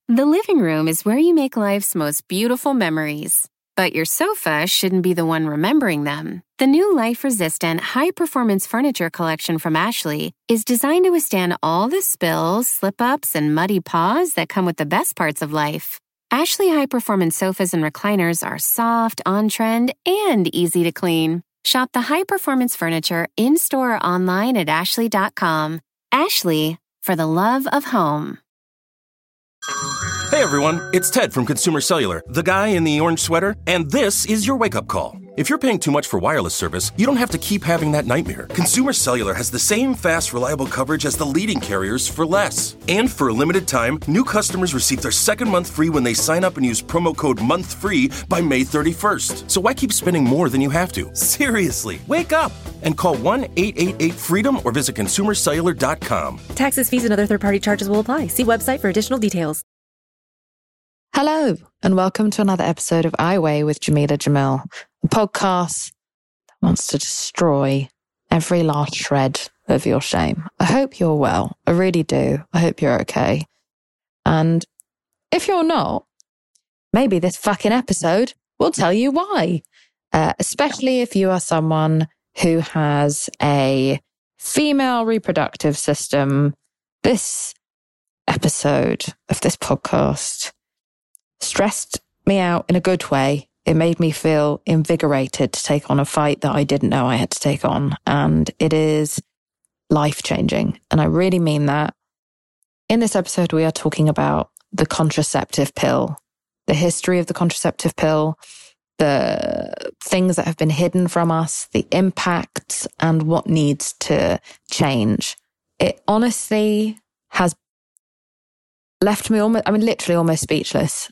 The living room is where you make life's most beautiful memories. But your sofa shouldn't be the one remembering them. The new life-resistant, high-performance furniture collection from Ashley is designed to withstand all the spills, slip-ups, and muddy paws that come with the best parts of life. Ashley high-performance sofas and recliners are soft, on-trend, and easy to clean. Shop the high-performance furniture in-store or online at ashley.com. Ashley, for the love of home. Hey everyone, it's Ted from Consumer Cellular, the guy in the orange sweater, and this is your wake-up call. If you're paying too much for wireless service, you don't have to keep having that nightmare. Consumer Cellular has the same fast, reliable coverage as the leading carriers for less. And for a limited time, new customers receive their second month free when they sign up and use promo code MONTHFREE by May 31st. So why keep spending more than you have to? Seriously, wake up and call 1-888-FREEDOM or visit consumercellular.com. Taxes, fees, and other third-party charges will apply. See website for additional details. Hello, and welcome to another episode of I Weigh with Jamila Jamil, a podcast that wants to destroy every last shred of your shame. I hope you're well. I really do. I hope you're okay. And if you're not, maybe this fucking episode will tell you why. Especially if you are someone who has a female reproductive system. This episode of this podcast stressed me out in a good way. It made me feel invigorated to take on a fight that I didn't know I had to take on. And it is life-changing. And I really mean that. In this episode, we are talking about the contraceptive pill, the history of the contraceptive pill, the things that have been hidden from us, the impacts, and what needs to change. It honestly has left me literally almost speechless.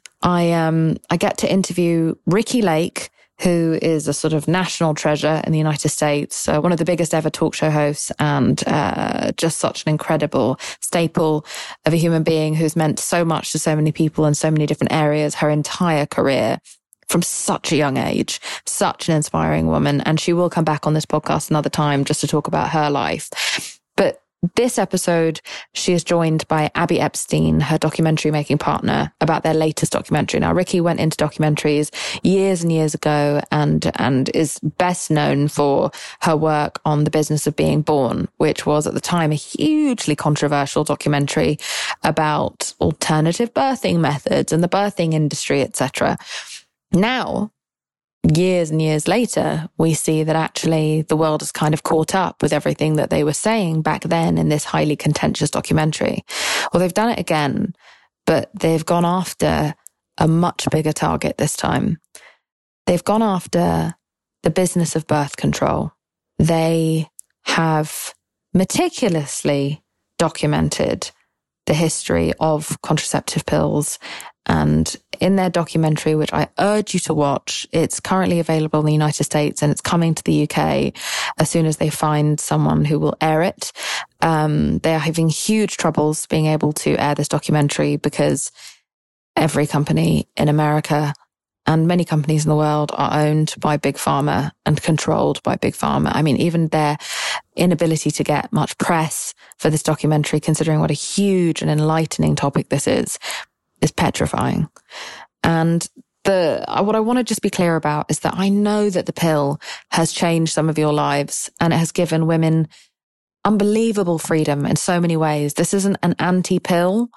I get to interview Ricki Lake, who is a sort of national treasure in the United States, one of the biggest ever talk show hosts, and just such an incredible staple of a human being who's meant so much to so many people in so many different areas, her entire career from such a young age, such an inspiring woman. And she will come back on this podcast another time just to talk about her life. But this episode, she is joined by Abby Epstein, her documentary making partner, about their latest documentary. Now, Ricki went into documentaries years and years ago and is best known for her work on The Business of Being Born, which was at the time a hugely controversial documentary about alternative birthing methods and the birthing industry, etc. Now, years and years later, we see that actually the world has kind of caught up with everything that they were saying back then in this highly contentious documentary. Well, they've done it again, but they've gone after a much bigger target this time. They've gone after the business of birth control. They have meticulously documented the history of contraceptive pills. And in their documentary, which I urge you to watch, it's currently available in the United States and it's coming to the UK as soon as they find someone who will air it. They are having huge troubles being able to air this documentary because every company in America and many companies in the world are owned by Big Pharma and controlled by Big Pharma. I mean, even their inability to get much press for this documentary, considering what a huge and enlightening topic this is petrifying. And what I want to just be clear about is that I know that the pill has changed some of your lives and it has given women unbelievable freedom in so many ways. This isn't an anti-pill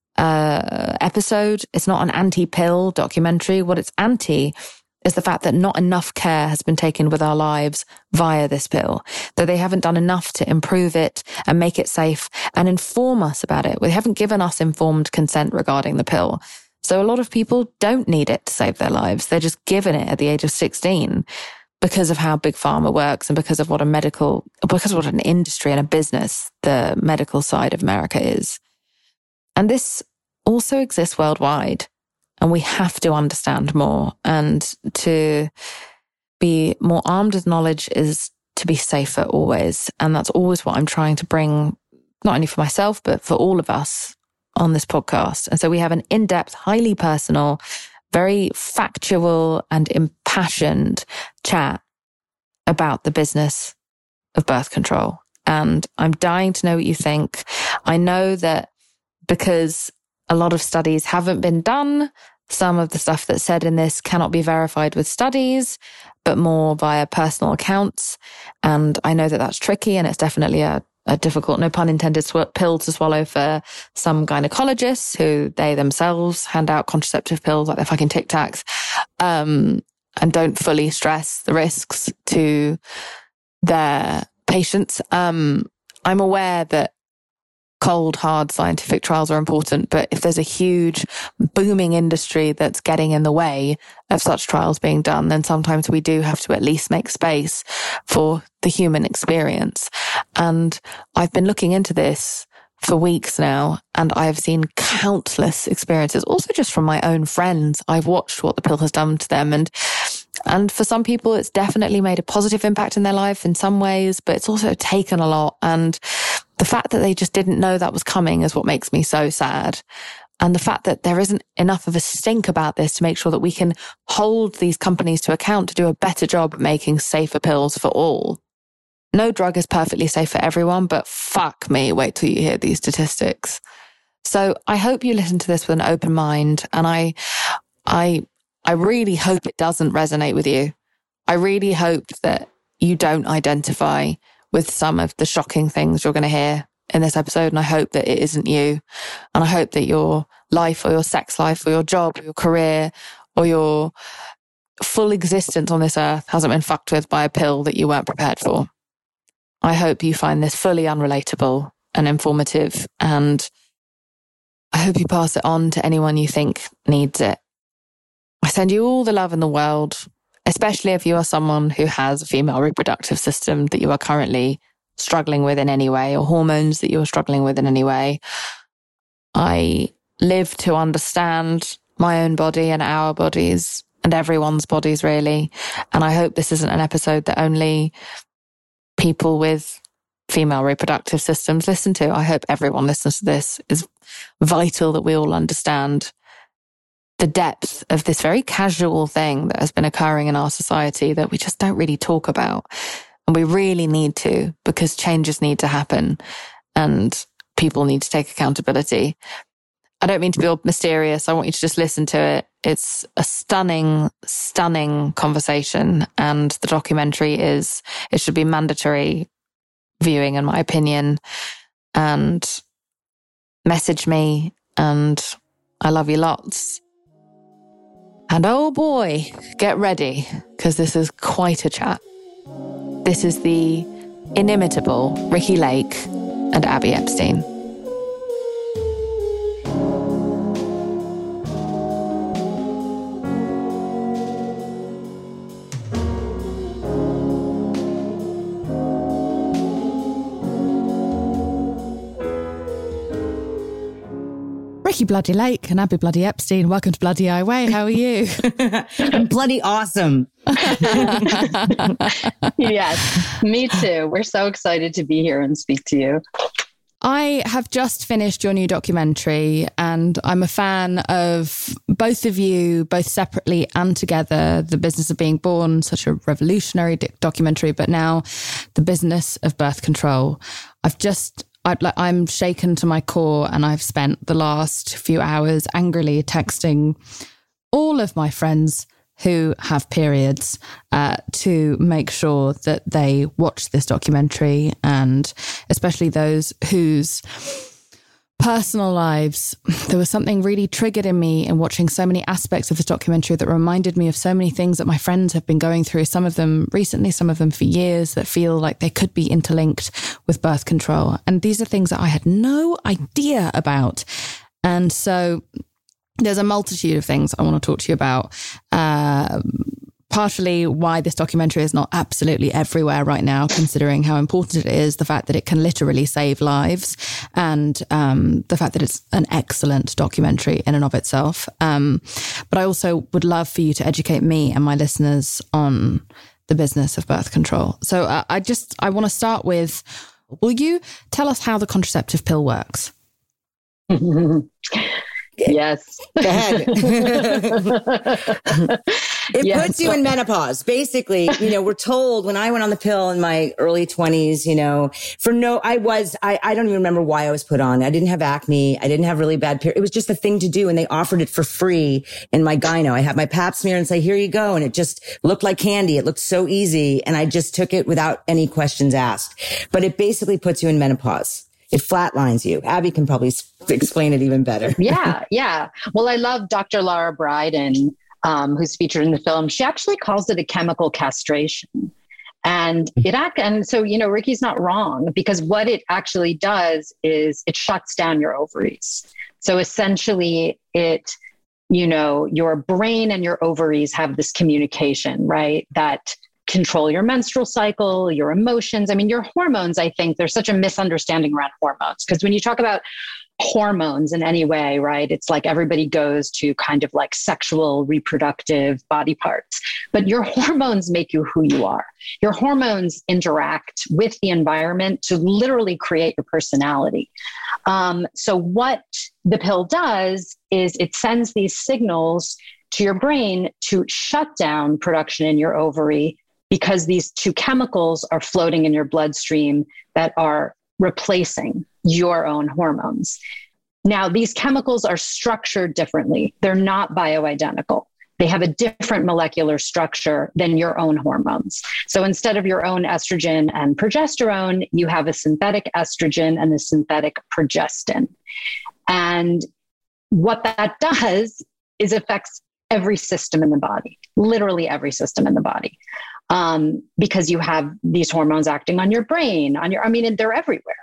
episode. It's not an anti-pill documentary. What it's anti is the fact that not enough care has been taken with our lives via this pill, that they haven't done enough to improve it and make it safe and inform us about it. They haven't given us informed consent regarding the pill. So a lot of people don't need it to save their lives. They're just given it at the age of 16 because of how Big Pharma works and because of what an industry and a business the medical side of America is. And this also exists worldwide. And we have to understand more. And to be more armed with knowledge is to be safer always. And that's always what I'm trying to bring, not only for myself, but for all of us on this podcast. And so we have an in-depth, highly personal, very factual and impassioned chat about the business of birth control. And I'm dying to know what you think. I know that because A lot of studies haven't been done. Some of the stuff that's said in this cannot be verified with studies, but more via personal accounts. And I know that that's tricky, and it's definitely a difficult, no pun intended, pill to swallow for some gynecologists who they themselves hand out contraceptive pills like they're fucking Tic Tacs, and don't fully stress the risks to their patients. I'm aware that cold, hard scientific trials are important, but if there's a huge booming industry that's getting in the way of such trials being done, then sometimes we do have to at least make space for the human experience. And I've been looking into this for weeks now, and I've seen countless experiences, also just from my own friends. I've watched what the pill has done to them, and for some people, it's definitely made a positive impact in their life in some ways, but it's also taken a lot. And the fact that they just didn't know that was coming is what makes me so sad. And the fact that there isn't enough of a stink about this to make sure that we can hold these companies to account to do a better job at making safer pills for all. No drug is perfectly safe for everyone, but fuck me, wait till you hear these statistics. So I hope you listen to this with an open mind, and I really hope it doesn't resonate with you. I really hope that you don't identify with some of the shocking things you're going to hear in this episode. And I hope that it isn't you. And I hope that your life or your sex life or your job or your career or your full existence on this earth hasn't been fucked with by a pill that you weren't prepared for. I hope you find this fully unrelatable and informative. And I hope you pass it on to anyone you think needs it. I send you all the love in the world, especially if you are someone who has a female reproductive system that you are currently struggling with in any way, or hormones that you're struggling with in any way. I live to understand my own body and our bodies and everyone's bodies, really. And I hope this isn't an episode that only people with female reproductive systems listen to. I hope everyone listens to this. It's vital that we all understand the depth of this very casual thing that has been occurring in our society that we just don't really talk about. And we really need to, because changes need to happen and people need to take accountability. I don't mean to be all mysterious. I want you to just listen to it. It's a stunning, stunning conversation. And the documentary it should be mandatory viewing, in my opinion. And message me, and I love you lots. And oh boy, get ready, because this is quite a chat. This is the inimitable Ricki Lake and Abby Epstein. Ricki Bloody Lake and Abby Bloody Epstein, welcome to Bloody I Weigh. How are you? I'm bloody awesome. Yes, me too. We're so excited to be here and speak to you. I have just finished your new documentary, and I'm a fan of both of you, both separately and together. The Business of Being Born, such a revolutionary documentary, but now The Business of Birth Control. I'm shaken to my core, and I've spent the last few hours angrily texting all of my friends who have periods to make sure that they watch this documentary, and especially those whose personal lives, there was something really triggered in me in watching so many aspects of this documentary that reminded me of so many things that my friends have been going through, some of them recently, some of them for years, that feel like they could be interlinked with birth control. And these are things that I had no idea about. And so there's a multitude of things I want to talk to you about. Partially why this documentary is not absolutely everywhere right now, considering how important it is, the fact that it can literally save lives, and the fact that it's an excellent documentary in and of itself. But I also would love for you to educate me and my listeners on the business of birth control. So I want to start with, will you tell us how the contraceptive pill works? Yes. Go ahead. It Yes. puts you in menopause. Basically, we're told when I went on the pill in my early 20s, I don't even remember why I was put on. I didn't have acne. I didn't have really bad period. It was just a thing to do. And they offered it for free in my gyno. I had my pap smear and say, here you go. And it just looked like candy. It looked so easy. And I just took it without any questions asked. But it basically puts you in menopause. It flatlines you. Abby can probably explain it even better. Yeah. Well, I love Dr. Laura Briden, who's featured in the film. She actually calls it a chemical castration. And so, Ricky's not wrong, because what it actually does is it shuts down your ovaries. So essentially your brain and your ovaries have this communication, right? That control your menstrual cycle, your emotions. I mean, your hormones, I think there's such a misunderstanding around hormones, because when you talk about hormones in any way, right, it's like everybody goes to kind of like sexual reproductive body parts, but your hormones make you who you are. Your hormones interact with the environment to literally create your personality. So what the pill does is it sends these signals to your brain to shut down production in your ovary, because these two chemicals are floating in your bloodstream that are replacing your own hormones. Now, these chemicals are structured differently. They're not bioidentical. They have a different molecular structure than your own hormones. So instead of your own estrogen and progesterone, you have a synthetic estrogen and a synthetic progestin. And what that does is affects every system in the body, literally every system in the body. Because you have these hormones acting on your brain, and they're everywhere.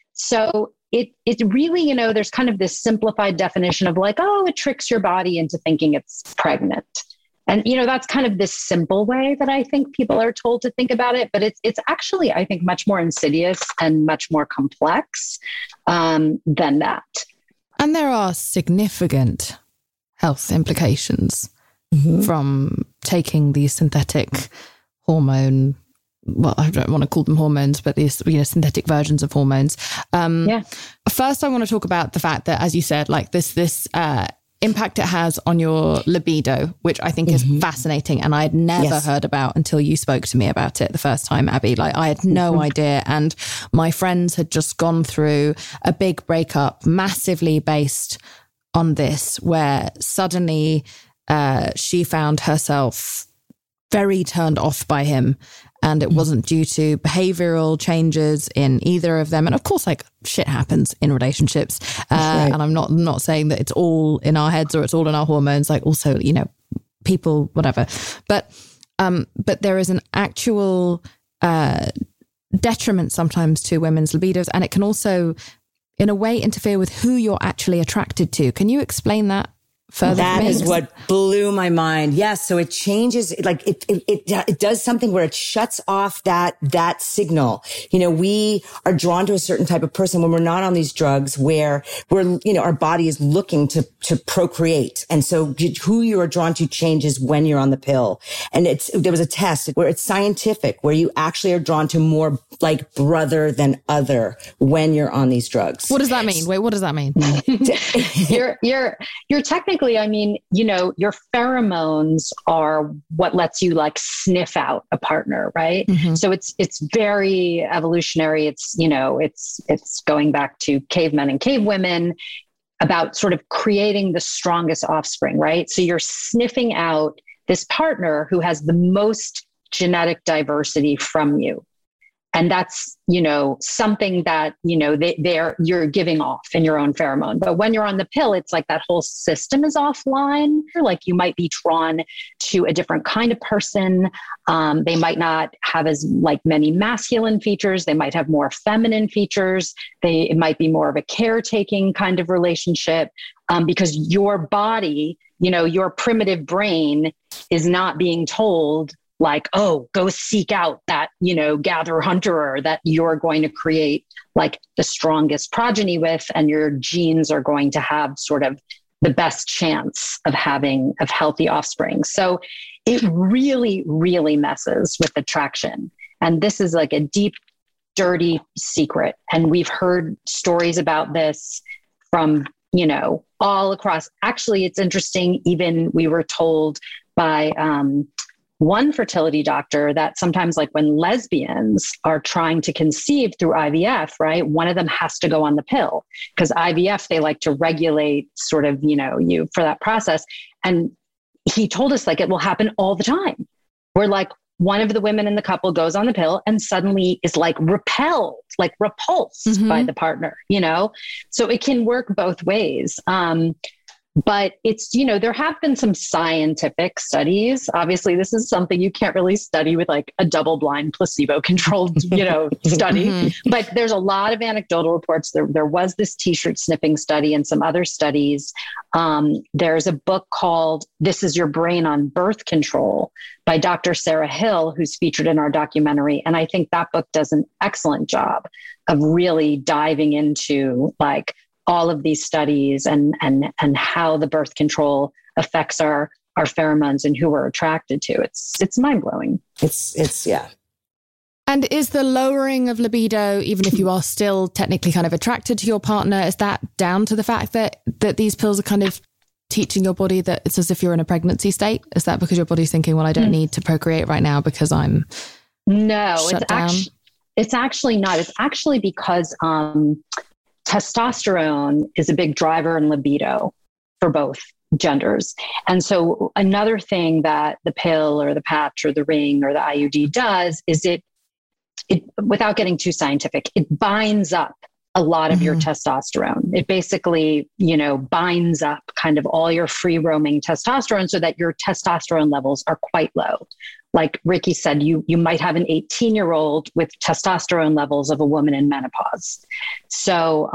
So it really, there's kind of this simplified definition of like, oh, it tricks your body into thinking it's pregnant. And, that's kind of this simple way that I think people are told to think about it. But it's actually, I think, much more insidious and much more complex than that. And there are significant health implications from taking these synthetic hormone, well, I don't want to call them hormones, but these synthetic versions of hormones. First, I want to talk about the fact that, as you said, like this impact it has on your libido, which I think is fascinating, and I had never heard about until you spoke to me about it the first time, Abby. Like, I had no idea, and my friends had just gone through a big breakup, massively based on this, where suddenly she found herself very turned off by him, and it wasn't due to behavioral changes in either of them. And of course, like, shit happens in relationships. Right. And I'm not saying that it's all in our heads or it's all in our hormones. Like, also, people, whatever. But there is an actual detriment sometimes to women's libidos, and it can also, in a way, interfere with who you're actually attracted to. Can you explain that further? That is what blew my mind. Yes. So it changes, like it does something where it shuts off that signal. We are drawn to a certain type of person when we're not on these drugs, where our body is looking to procreate. And so who you are drawn to changes when you're on the pill. And there was a test where it's scientific, where you actually are drawn to more like brother than other when you're on these drugs. What does that mean? Wait, what does that mean? You're technically, your pheromones are what lets you like sniff out a partner, right? Mm-hmm. So it's very evolutionary. It's going back to cavemen and cavewomen about sort of creating the strongest offspring, right? So you're sniffing out this partner who has the most genetic diversity from you. And that's, something that, you're giving off in your own pheromone. But when you're on the pill, it's like that whole system is offline. Like, you might be drawn to a different kind of person. They might not have as like many masculine features. They might have more feminine features. It might be more of a caretaking kind of relationship, because your body, your primitive brain is not being told, like, oh, go seek out that, gather hunterer that you're going to create like the strongest progeny with, and your genes are going to have sort of the best chance of having healthy offspring. So it really, really messes with attraction. And this is like a deep, dirty secret. And we've heard stories about this from all across. Actually, it's interesting. Even we were told by one fertility doctor that sometimes, like when lesbians are trying to conceive through IVF, right, one of them has to go on the pill because IVF, they like to regulate sort of, you for that process. And he told us like it will happen all the time. We're like, one of the women in the couple goes on the pill and suddenly is like repulsed by the partner, So it can work both ways. But it's, there have been some scientific studies. Obviously, this is something you can't really study with like a double-blind placebo-controlled, study. But there's a lot of anecdotal reports. There was this t-shirt sniffing study and some other studies. There's a book called This Is Your Brain on Birth Control by Dr. Sarah Hill, who's featured in our documentary. And I think that book does an excellent job of really diving into like all of these studies and how the birth control affects our pheromones and who we're attracted to. It's mind blowing. It's yeah. And is the lowering of libido, even if you are still technically kind of attracted to your partner, is that down to the fact that these pills are kind of teaching your body that it's as if you're in a pregnancy state? Is that because your body's thinking, well, I don't need to procreate right now because I'm shut down? It's actually not. It's actually because testosterone is a big driver in libido for both genders. And so another thing that the pill or the patch or the ring or the IUD does is it without getting too scientific, it binds up a lot of your testosterone. It basically, binds up kind of all your free roaming testosterone so that your testosterone levels are quite low. Like Ricky said, you might have an 18-year-old with testosterone levels of a woman in menopause. So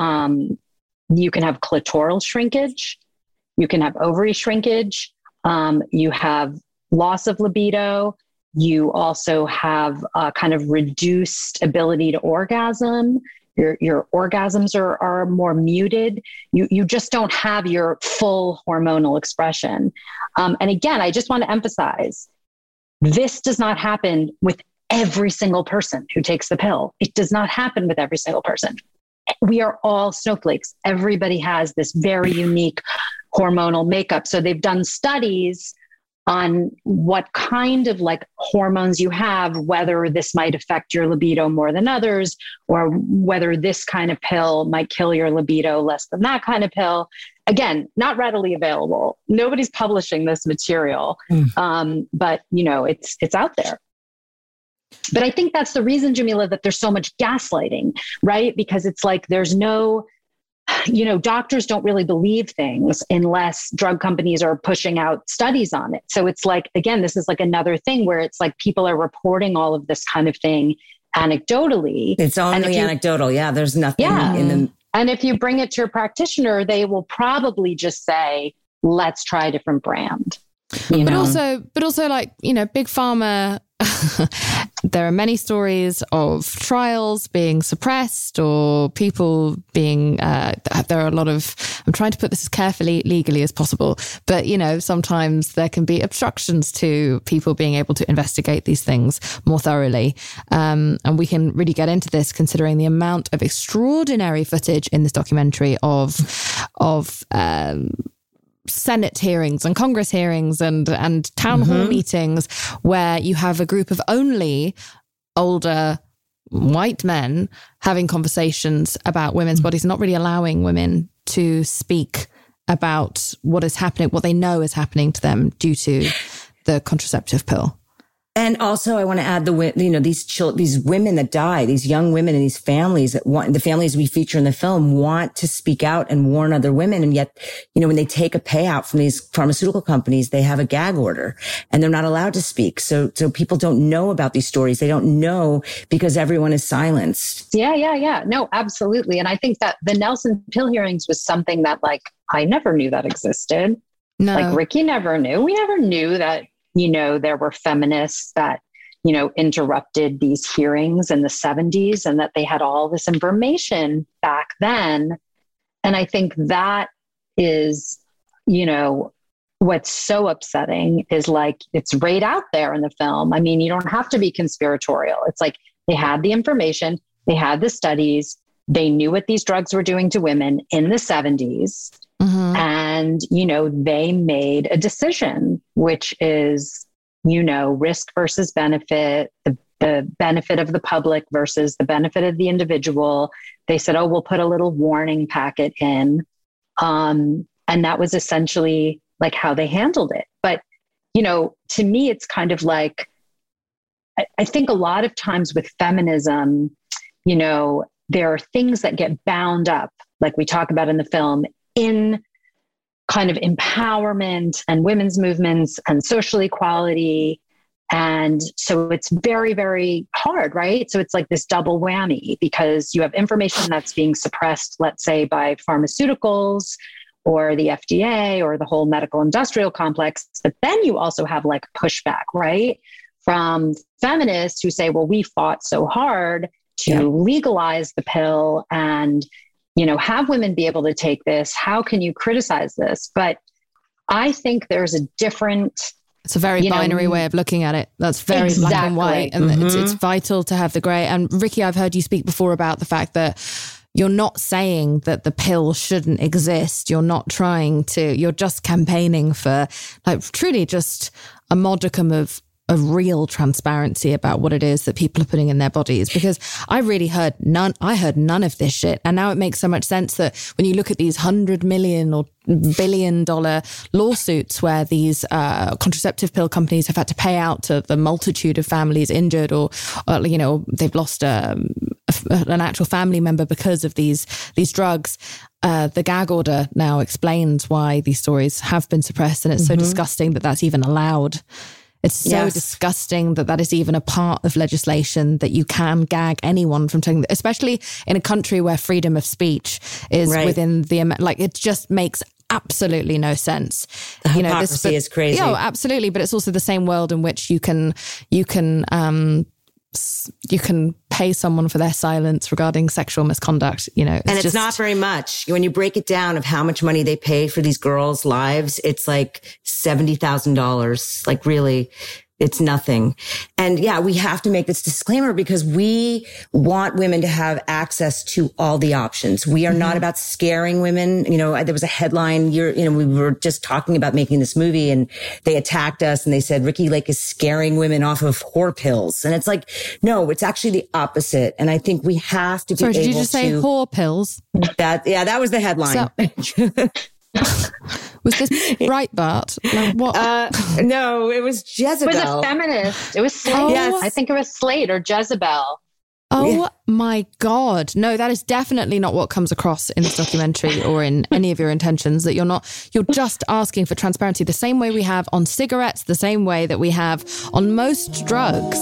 you can have clitoral shrinkage, you can have ovary shrinkage, you have loss of libido, you also have a kind of reduced ability to orgasm. Your orgasms are more muted. You just don't have your full hormonal expression. And again, I just want to emphasize, this does not happen with every single person who takes the pill. It does not happen with every single person. We are all snowflakes. Everybody has this very unique hormonal makeup. So they've done studies on what kind of like hormones you have, whether this might affect your libido more than others, or whether this kind of pill might kill your libido less than that kind of pill. Again, not readily available. Nobody's publishing this material, but it's out there. But I think that's the reason, Jamila, that there's so much gaslighting, right? Because it's like there's no, doctors don't really believe things unless drug companies are pushing out studies on it. So it's like, again, this is like another thing where it's like people are reporting all of this kind of thing anecdotally. It's only anecdotal. Yeah, there's nothing in them. And if you bring it to your practitioner, they will probably just say, let's try a different brand. But also like, big pharma, there are many stories of trials being suppressed or people being, there are a lot of, I'm trying to put this as carefully legally as possible, but, sometimes there can be obstructions to people being able to investigate these things more thoroughly. And we can really get into this considering the amount of extraordinary footage in this documentary of Senate hearings and Congress hearings and town hall meetings where you have a group of only older white men having conversations about women's bodies, not really allowing women to speak about what is happening, what they know is happening to them due to the contraceptive pill. And also, I want to add these women that die, these young women and these families the families we feature in the film want to speak out and warn other women. And yet, when they take a payout from these pharmaceutical companies, they have a gag order and they're not allowed to speak. So people don't know about these stories. They don't know because everyone is silenced. Yeah. No, absolutely. And I think that the Nelson pill hearings was something that I never knew that existed. No. Ricky never knew. We never knew that there were feminists that, interrupted these hearings in the 70s and that they had all this information back then. And I think that is, what's so upsetting is it's right out there in the film. I mean, you don't have to be conspiratorial. It's like they had the information, they had the studies, they knew what these drugs were doing to women in the 70s. Mm-hmm. And, they made a decision, which is, risk versus benefit, the benefit of the public versus the benefit of the individual. They said, we'll put a little warning packet in. And that was essentially like how they handled it. But, to me, it's kind of like, I think a lot of times with feminism, there are things that get bound up, like we talk about in the film, in kind of empowerment and women's movements and social equality. And so it's very, very hard, right? So it's like this double whammy because you have information that's being suppressed, let's say by pharmaceuticals or the FDA or the whole medical industrial complex. But then you also have like pushback, right? From feminists who say, well, we fought so hard to legalize the pill and, have women be able to take this. How can you criticize this? But I think there's a different... It's a very binary way of looking at it. That's very black and white. And it's vital to have the gray. And Ricky, I've heard you speak before about the fact that you're not saying that the pill shouldn't exist. You're not you're just campaigning for like truly just a modicum of real transparency about what it is that people are putting in their bodies, because I heard none of this shit. And now it makes so much sense that when you look at these $100 million or $1 billion lawsuits where these contraceptive pill companies have had to pay out to the multitude of families injured or they've lost an actual family member because of these drugs. The gag order now explains why these stories have been suppressed, and it's so disgusting that that's even allowed. It's so disgusting that is even a part of legislation, that you can gag anyone from telling, especially in a country where freedom of speech is within the, it just makes absolutely no sense. The hypocrisy is crazy. Yeah, absolutely. But it's also the same world in which you can pay someone for their silence regarding sexual misconduct, and it's not very much. When you break it down of how much money they pay for these girls' lives, it's like $70,000. Like really, it's nothing. And we have to make this disclaimer because we want women to have access to all the options. We are not about scaring women. There was a headline, we were just talking about making this movie and they attacked us and they said, Ricki Lake is scaring women off of whore pills. And it's like, no, it's actually the opposite. And I think we have to be able to. Did you just say whore pills? That was the headline. Was this Breitbart? Like what? No, it was Jezebel. It was a feminist. It was Slate. Yes. I think it was Slate or Jezebel. Oh my God. No, that is definitely not what comes across in this documentary or in any of your intentions, that you're just asking for transparency the same way we have on cigarettes, the same way that we have on most drugs.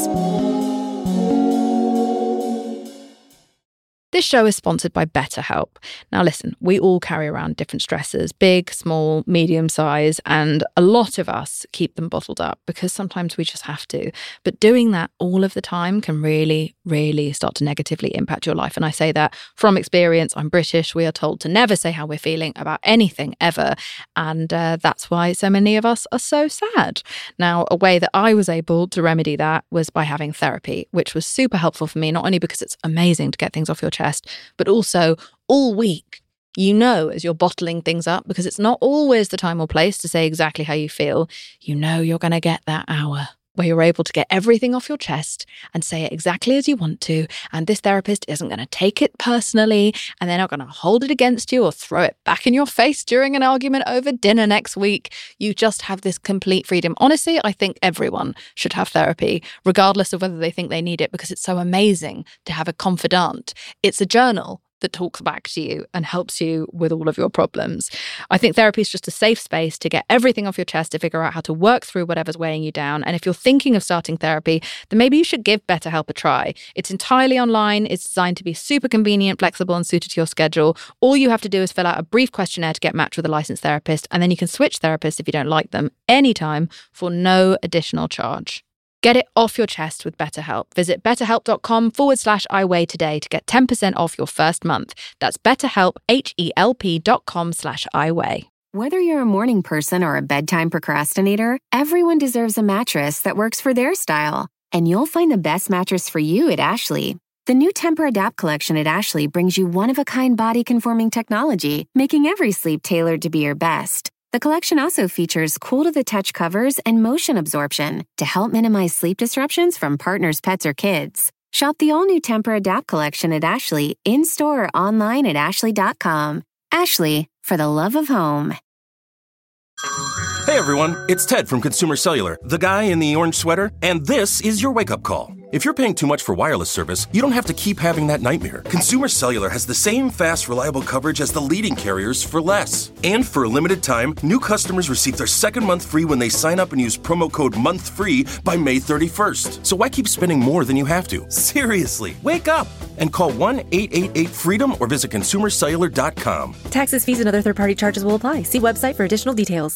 This show is sponsored by BetterHelp. Now listen, we all carry around different stressors, big, small, medium size, and a lot of us keep them bottled up because sometimes we just have to. But doing that all of the time can really, really start to negatively impact your life. And I say that from experience. I'm British. We are told to never say how we're feeling about anything ever. And that's why so many of us are so sad. Now, a way that I was able to remedy that was by having therapy, which was super helpful for me, not only because it's amazing to get things off your chest, but also all week, as you're bottling things up, because it's not always the time or place to say exactly how you feel, you're going to get that hour where you're able to get everything off your chest and say it exactly as you want to. And this therapist isn't going to take it personally, and they're not going to hold it against you or throw it back in your face during an argument over dinner next week. You just have this complete freedom. Honestly, I think everyone should have therapy, regardless of whether they think they need it, because it's so amazing to have a confidant. It's a journal that talks back to you and helps you with all of your problems. I think therapy is just a safe space to get everything off your chest, to figure out how to work through whatever's weighing you down. And if you're thinking of starting therapy, then maybe you should give BetterHelp a try. It's entirely online. It's designed to be super convenient, flexible, and suited to your schedule. All you have to do is fill out a brief questionnaire to get matched with a licensed therapist, and then you can switch therapists if you don't like them anytime for no additional charge. Get it off your chest with BetterHelp. Visit betterhelp.com/iweigh today to get 10% off your first month. That's BetterHelp, HELP.com/iweigh. Whether you're a morning person or a bedtime procrastinator, everyone deserves a mattress that works for their style. And you'll find the best mattress for you at Ashley. The new Temper-Adapt collection at Ashley brings you one-of-a-kind body-conforming technology, making every sleep tailored to be your best. The collection also features cool-to-the-touch covers and motion absorption to help minimize sleep disruptions from partners, pets, or kids. Shop the all-new Temper-Adapt collection at Ashley, in-store or online at ashley.com. Ashley, for the love of home. Hey everyone, it's Ted from Consumer Cellular, the guy in the orange sweater, and this is your wake-up call. If you're paying too much for wireless service, you don't have to keep having that nightmare. Consumer Cellular has the same fast, reliable coverage as the leading carriers for less. And for a limited time, new customers receive their second month free when they sign up and use promo code MONTHFREE by May 31st. So why keep spending more than you have to? Seriously, wake up and call 1-888-FREEDOM or visit consumercellular.com. Taxes, fees, and other third-party charges will apply. See website for additional details.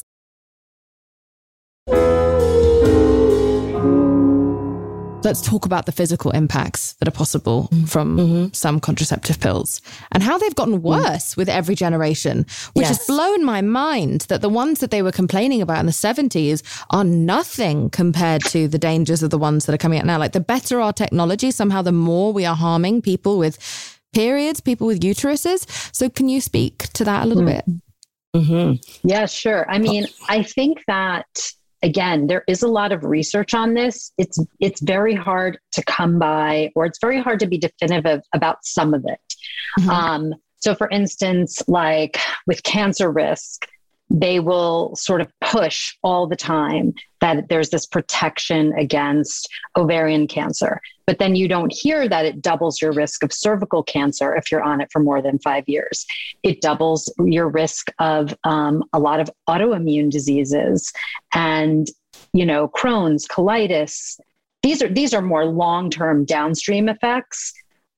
Let's talk about the physical impacts that are possible from some contraceptive pills and how they've gotten worse with every generation, which has blown my mind that the ones that they were complaining about in the 70s are nothing compared to the dangers of the ones that are coming out now. Like, the better our technology, somehow the more we are harming people with periods, people with uteruses. So can you speak to that a little bit? Yeah, sure. I mean, I think that, again, there is a lot of research on this. It's very hard to come by, or it's very hard to be definitive about some of it. So for instance, like with cancer risk, they will sort of push all the time that there's this protection against ovarian cancer. But then you don't hear that it doubles your risk of cervical cancer if you're on it for more than 5 years. It doubles your risk of a lot of autoimmune diseases and, Crohn's, colitis. These are more long-term downstream effects.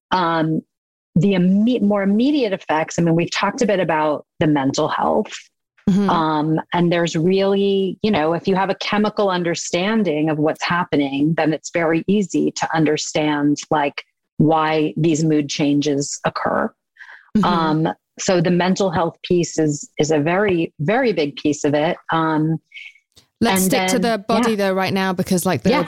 The more immediate effects, I mean, we've talked a bit about the mental health. And there's really, if you have a chemical understanding of what's happening, then it's very easy to understand like why these mood changes occur. So the mental health piece is a very, very big piece of it. Let's stick to the body though right now, because like the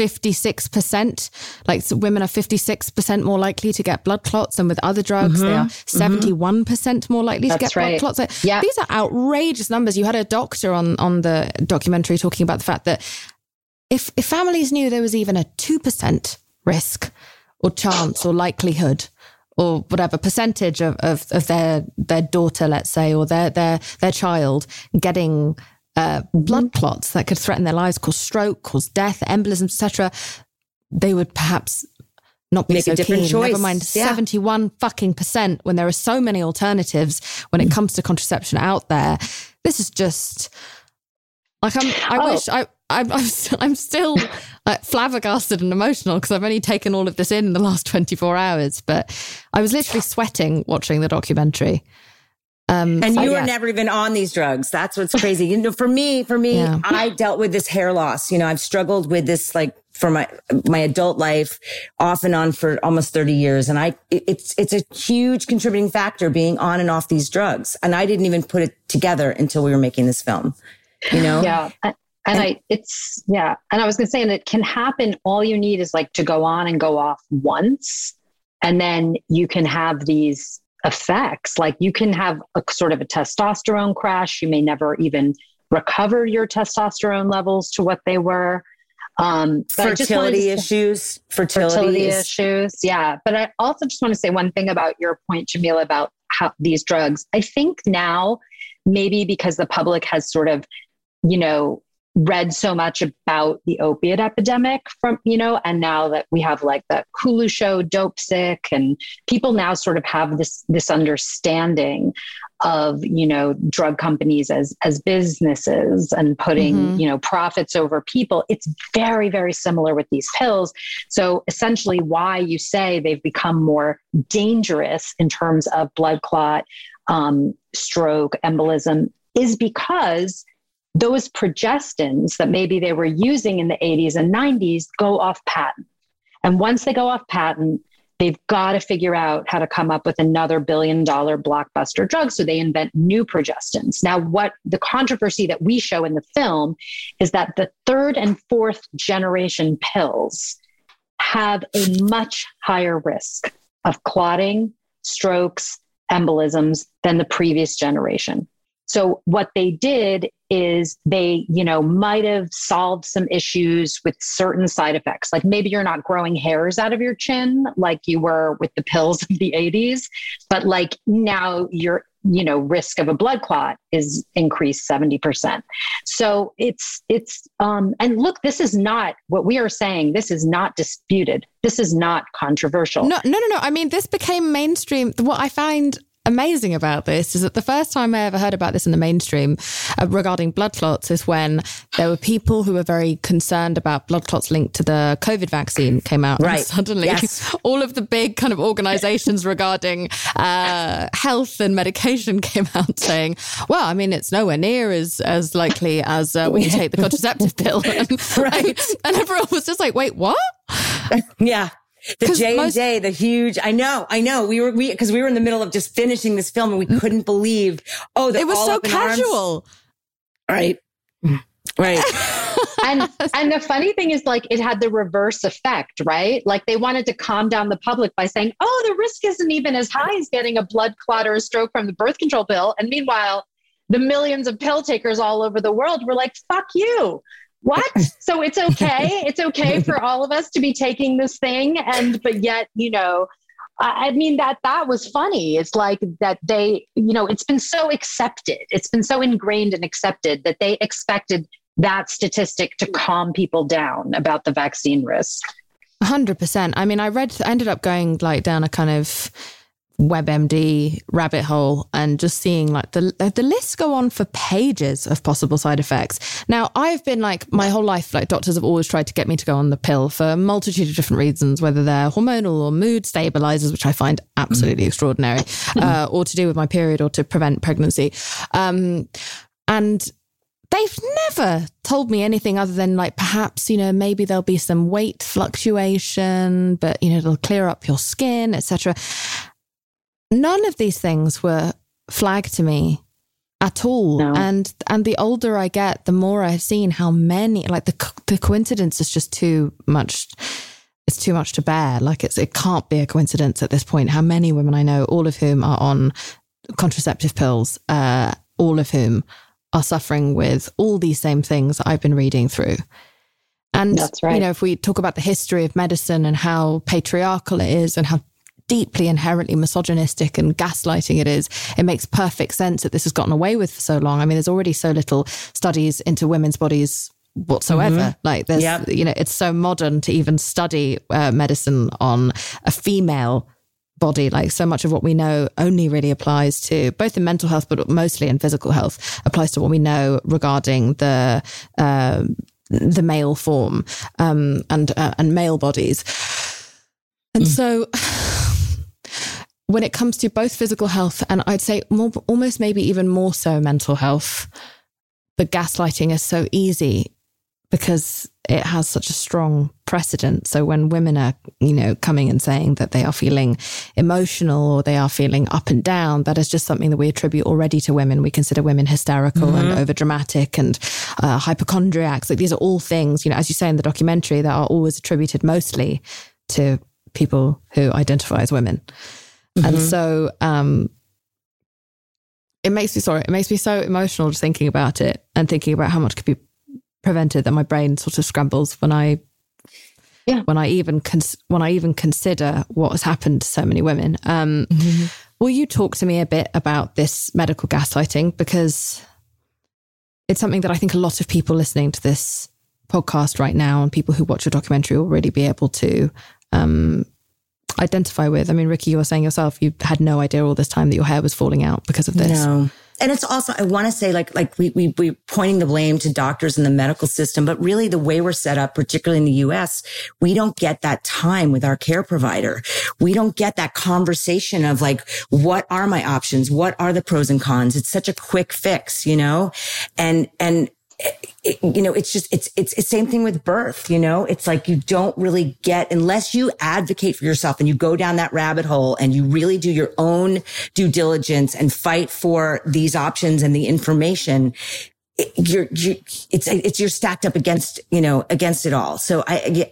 56%, like women are 56% more likely to get blood clots, and with other drugs, they are 71% more likely to get blood clots. So these are outrageous numbers. You had a doctor on the documentary talking about the fact that if families knew there was even a 2% risk or chance or likelihood or whatever percentage of their daughter, let's say, or their child getting blood clots that could threaten their lives, cause stroke, cause death, embolisms, etc., they would perhaps not be so keen. Choice. Never mind 71% when there are so many alternatives when it comes to contraception out there. This is just like I'm still flabbergasted and emotional because I've only taken all of this in the last 24 hours. But I was literally sweating watching the documentary. And you were never even on these drugs. That's what's crazy. For me, I dealt with this hair loss. I've struggled with this like for my adult life off and on for almost 30 years. And it's a huge contributing factor being on and off these drugs. And I didn't even put it together until we were making this film, Yeah. And I was going to say, and it can happen. All you need is like to go on and go off once, and then you can have these effects. Like you can have a sort of a testosterone crash. You may never even recover your testosterone levels to what they were. Fertility issues. Yeah. But I also just want to say one thing about your point, Jamila, about how these drugs, I think now maybe because the public has sort of, read so much about the opiate epidemic from, and now that we have like the Hulu show Dope Sick, and people now sort of have this understanding of, drug companies as businesses and putting, profits over people. It's very, very similar with these pills. So essentially why you say they've become more dangerous in terms of blood clot, stroke, embolism is because those progestins that maybe they were using in the 80s and 90s go off patent. And once they go off patent, they've got to figure out how to come up with another $1 billion blockbuster drug. So they invent new progestins. Now, what the controversy that we show in the film is that the third and fourth generation pills have a much higher risk of clotting, strokes, embolisms than the previous generation. So what they did is they, might have solved some issues with certain side effects. Like maybe you're not growing hairs out of your chin like you were with the pills of the 80s, but like now your, risk of a blood clot is increased 70%. So it's, and look, this is not what we are saying. This is not disputed. This is not controversial. No. I mean, this became mainstream. What I find amazing about this is that the first time I ever heard about this in the mainstream regarding blood clots is when there were people who were very concerned about blood clots linked to the COVID vaccine came out. Right. And suddenly all of the big kind of organizations regarding health and medication came out saying, well, I mean, it's nowhere near as likely as when you take the contraceptive pill. And everyone was just like, wait, what? Yeah. The J&J, the huge, I know. Because we were in the middle of just finishing this film and we couldn't believe, it was so casual. Right. And the funny thing is, like, it had the reverse effect, right? Like they wanted to calm down the public by saying, the risk isn't even as high as getting a blood clot or a stroke from the birth control pill. And meanwhile, the millions of pill takers all over the world were like, fuck you. What? So it's okay. It's okay for all of us to be taking this thing. But yet, I mean, that was funny. It's like that they, it's been so accepted. It's been so ingrained and accepted that they expected that statistic to calm people down about the vaccine risk. 100%. I mean, I ended up going like down a kind of WebMD rabbit hole and just seeing like the lists go on for pages of possible side effects. Now, I've been like my whole life, like doctors have always tried to get me to go on the pill for a multitude of different reasons, whether they're hormonal or mood stabilizers, which I find absolutely extraordinary, or to do with my period or to prevent pregnancy. And they've never told me anything other than like, perhaps, maybe there'll be some weight fluctuation, but, it'll clear up your skin, etc. None of these things were flagged to me at all. No. And the older I get, the more I've seen how many, like the coincidence is just too much. It's too much to bear. Like it can't be a coincidence at this point. How many women I know, all of whom are on contraceptive pills, all of whom are suffering with all these same things that I've been reading through. And, that's right. If we talk about the history of medicine and how patriarchal it is and how deeply inherently misogynistic and gaslighting it is, it makes perfect sense that this has gotten away with for so long. I mean, there's already so little studies into women's bodies whatsoever. Mm-hmm. Like there's, it's so modern to even study medicine on a female body. Like so much of what we know only really applies to both in mental health, but mostly in physical health, applies to what we know regarding the male form and male bodies. And so when it comes to both physical health and I'd say almost maybe even more so mental health, the gaslighting is so easy because it has such a strong precedent. So when women are, coming and saying that they are feeling emotional or they are feeling up and down, that is just something that we attribute already to women. We consider women hysterical and overdramatic and hypochondriacs. Like these are all things, as you say in the documentary, that are always attributed mostly to people who identify as women. And so it makes me so emotional just thinking about it and thinking about how much could be prevented that my brain sort of scrambles when I even consider what has happened to so many women. Will you talk to me a bit about this medical gaslighting? Because it's something that I think a lot of people listening to this podcast right now and people who watch your documentary will really be able to identify with. I mean, Rikki, you were saying yourself, you had no idea all this time that your hair was falling out because of this. No. And it's also, I want to say like we're pointing the blame to doctors in the medical system, but really the way we're set up, particularly in the US, we don't get that time with our care provider. We don't get that conversation of like, what are my options? What are the pros and cons? It's such a quick fix, and it's the same thing with birth, it's like you don't really get, unless you advocate for yourself and you go down that rabbit hole and you really do your own due diligence and fight for these options and the information, you're stacked up against it all. So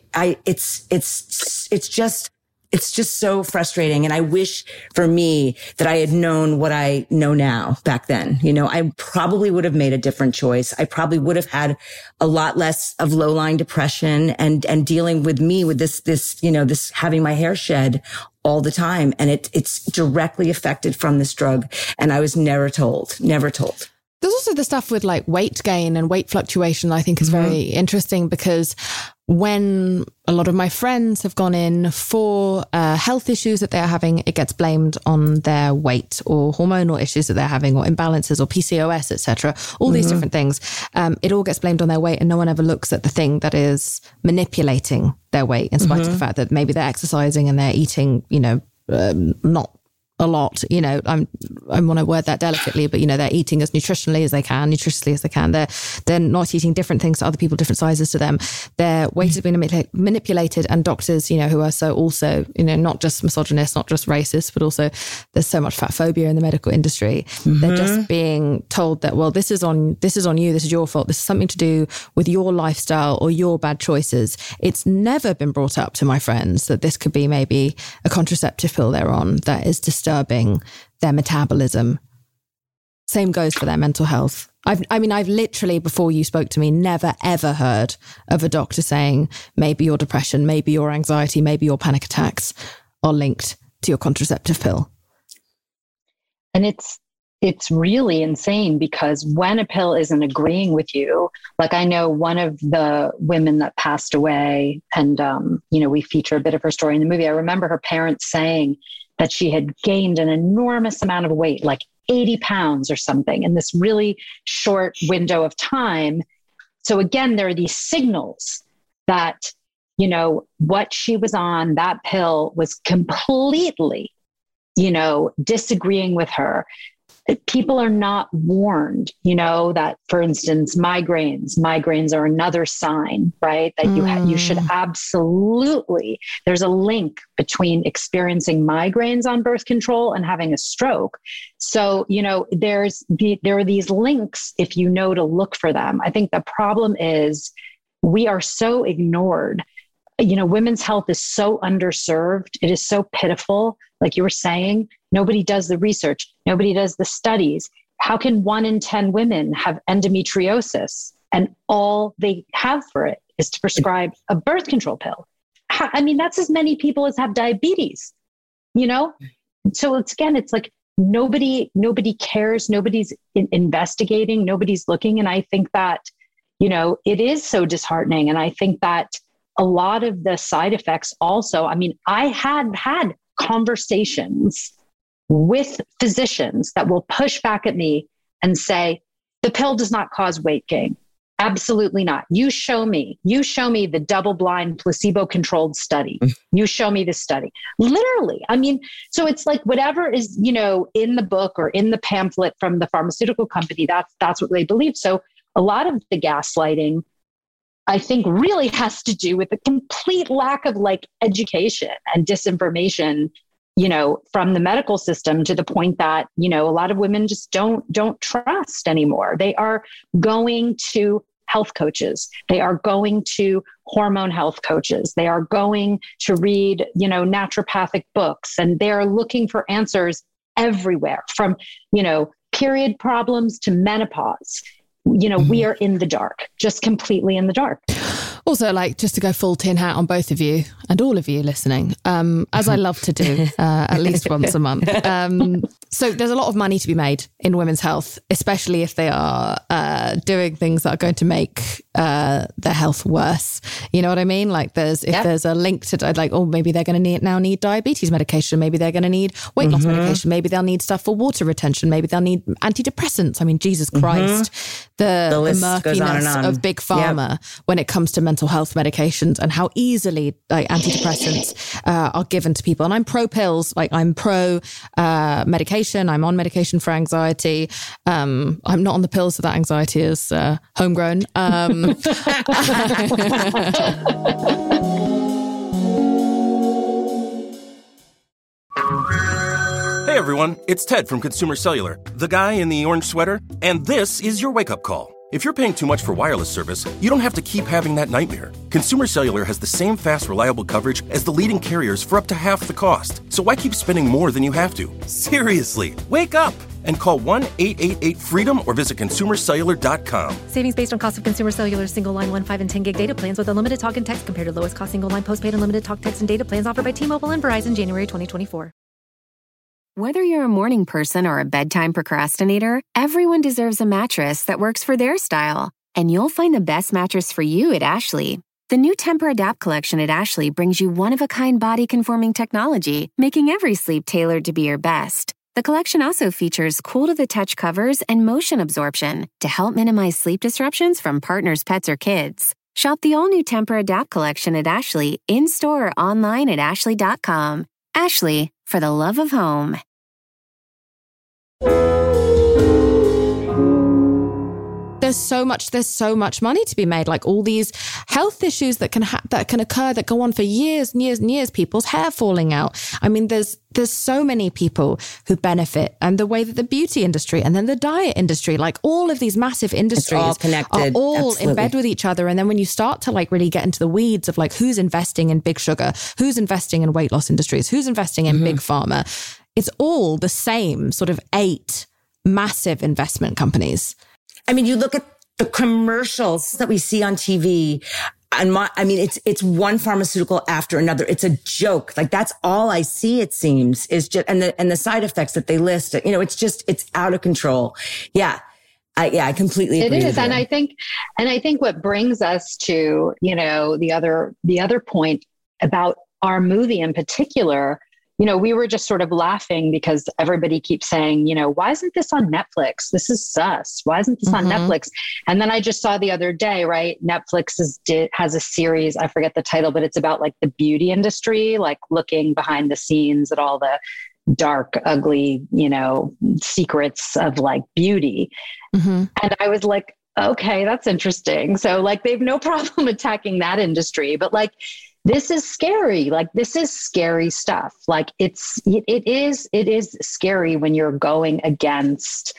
it's just so frustrating. And I wish for me that I had known what I know now back then. I probably would have made a different choice. I probably would have had a lot less of low-lying depression and dealing with this having my hair shed all the time. And it's directly affected from this drug. And I was never told. There's also the stuff with like weight gain and weight fluctuation I think is very interesting, because when a lot of my friends have gone in for health issues that they're having, it gets blamed on their weight, or hormonal issues that they're having, or imbalances, or PCOS, etc. All these different things. It all gets blamed on their weight, and no one ever looks at the thing that is manipulating their weight, in spite of the fact that maybe they're exercising and they're eating, not a lot, I want to word that delicately, but they're eating as nutritiously as they can. They're not eating different things to other people, different sizes to them. Their weight has been manipulated, and doctors, who are so also, not just misogynist, not just racist, but also there's so much fat phobia in the medical industry. They're just being told that, well, this is on you, this is your fault, this is something to do with your lifestyle or your bad choices. It's never been brought up to my friends that this could be maybe a contraceptive pill they're on that is disturbing their metabolism. Same goes for their mental health. I've literally, before you spoke to me, never ever heard of a doctor saying maybe your depression, maybe your anxiety, maybe your panic attacks are linked to your contraceptive pill. And it's really insane, because when a pill isn't agreeing with you, like I know one of the women that passed away, and we feature a bit of her story in the movie. I remember her parents saying that she had gained an enormous amount of weight, like 80 pounds or something, in this really short window of time. So again, there are these signals that, what she was on, that pill was completely, disagreeing with her. People are not warned, that, for instance, migraines are another sign, right? That you should absolutely, there's a link between experiencing migraines on birth control and having a stroke. So, there are these links if you know to look for them. I think the problem is we are so ignored. Women's health is so underserved. It is so pitiful. Like you were saying, nobody does the research. Nobody does the studies. How can 1 in 10 women have endometriosis and all they have for it is to prescribe a birth control pill? That's as many people as have diabetes, So it's like nobody cares. Nobody's investigating. Nobody's looking. And I think that, it is so disheartening. And I think that a lot of the side effects also, I had conversations with physicians that will push back at me and say, the pill does not cause weight gain. Absolutely not. You show me the double-blind placebo-controlled study. You show me this study. Literally. So it's like whatever is, in the book or in the pamphlet from the pharmaceutical company, that's what they believe. So a lot of the gaslighting, I think, really has to do with a complete lack of education and disinformation, from the medical system, to the point that, a lot of women just don't trust anymore. They are going to health coaches. They are going to hormone health coaches. They are going to read, naturopathic books, and they're looking for answers everywhere, from, period problems to menopause. We are in the dark, just completely in the dark. Also, just to go full tin hat on both of you and all of you listening, as I love to do at least once a month. So there's a lot of money to be made in women's health, especially if they are doing things that are going to make their health worse. You know what I mean? There's a link to maybe they're going to need diabetes medication. Maybe they're going to need weight loss medication. Maybe they'll need stuff for water retention. Maybe they'll need antidepressants. Jesus Christ, the murkiness of big pharma when it comes to mental health medications, and how easily antidepressants are given to people. And I'm pro pills, I'm pro medication. I'm on medication for anxiety. I'm not on the pills so that anxiety is homegrown. Hey everyone, it's Ted from Consumer Cellular, the guy in the orange sweater, and this is your wake-up call. If you're paying too much for wireless service, you don't have to keep having that nightmare. Consumer Cellular has the same fast, reliable coverage as the leading carriers for up to half the cost. So why keep spending more than you have to? Seriously, wake up and call 1-888-FREEDOM or visit consumercellular.com. Savings based on cost of Consumer Cellular single line 1, 5, and 10 gig data plans with unlimited talk and text compared to lowest cost single line postpaid unlimited talk, text, and data plans offered by T-Mobile and Verizon January 2024. Whether you're a morning person or a bedtime procrastinator, everyone deserves a mattress that works for their style. And you'll find the best mattress for you at Ashley. The new Tempur-Adapt collection at Ashley brings you one-of-a-kind body-conforming technology, making every sleep tailored to be your best. The collection also features cool-to-the-touch covers and motion absorption to help minimize sleep disruptions from partners, pets, or kids. Shop the all-new Tempur-Adapt collection at Ashley, in-store or online at ashley.com. Ashley, for the love of home. There's so much money to be made. Like all these health issues that can occur that go on for years and years and years. People's hair falling out. I mean, there's so many people who benefit, and the way that the beauty industry and then the diet industry, like all of these massive industries, all connected, are all absolutely in bed with each other. And then when you start to like really get into the weeds of like who's investing in big sugar, who's investing in weight loss industries, who's investing in big pharma, it's all the same sort of 8 massive investment companies. I mean, you look at the commercials that we see on TV, and it's one pharmaceutical after another. It's a joke. Like that's all I see. It seems is just and the side effects that they list. You know, it's out of control. Yeah, I completely agree. It is, with you. and I think what brings us to the other point about our movie in particular. We were just sort of laughing because everybody keeps saying, why isn't this on Netflix? This is sus. Why isn't this on Netflix? And then I just saw the other day, right? Netflix has a series, I forget the title, but it's about like the beauty industry, like looking behind the scenes at all the dark, ugly, secrets of like beauty. And I was like, okay, that's interesting. So like, they've no problem attacking that industry, but like, this is scary. Like this is scary stuff. Like it is scary when you're going against,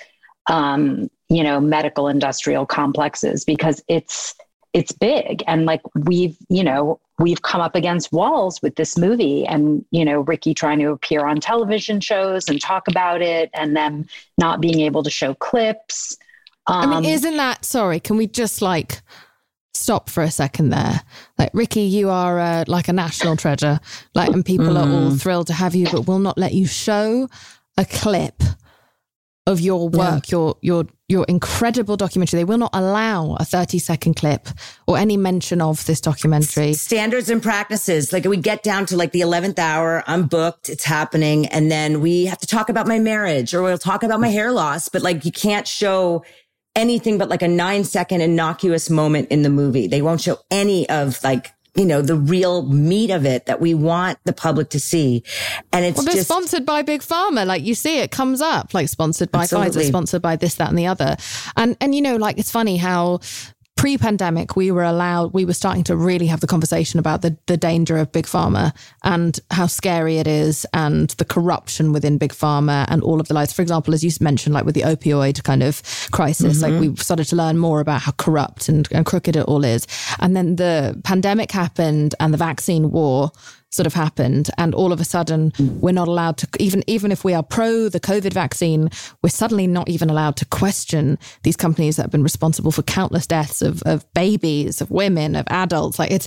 medical industrial complexes because it's big. And like we've come up against walls with this movie and, Ricky trying to appear on television shows and talk about it and them not being able to show clips. I mean, isn't that, sorry, can we just like stop for a second there? Like, Ricky, you are like a national treasure, like, and people are all thrilled to have you, but will not let you show a clip of your work, your incredible documentary. They will not allow a 30-second clip or any mention of this documentary. Standards and practices. Like we get down to like the 11th hour, I'm booked, it's happening. And then we have to talk about my marriage or we'll talk about my hair loss, but like you can't show anything but like a 9-second innocuous moment in the movie. They won't show any of like, the real meat of it that we want the public to see. And it's they're sponsored by Big Pharma. Like you see it comes up, like sponsored by Pfizer, sponsored by this, that, and the other. And like, it's funny how pre-pandemic, we were starting to really have the conversation about the danger of Big Pharma and how scary it is and the corruption within Big Pharma and all of the lies. For example, as you mentioned, like with the opioid kind of crisis, like we started to learn more about how corrupt and crooked it all is. And then the pandemic happened and the vaccine war sort of happened. And all of a sudden, we're not allowed to, even if we are pro the COVID vaccine, we're suddenly not even allowed to question these companies that have been responsible for countless deaths of babies, of women, of adults. Like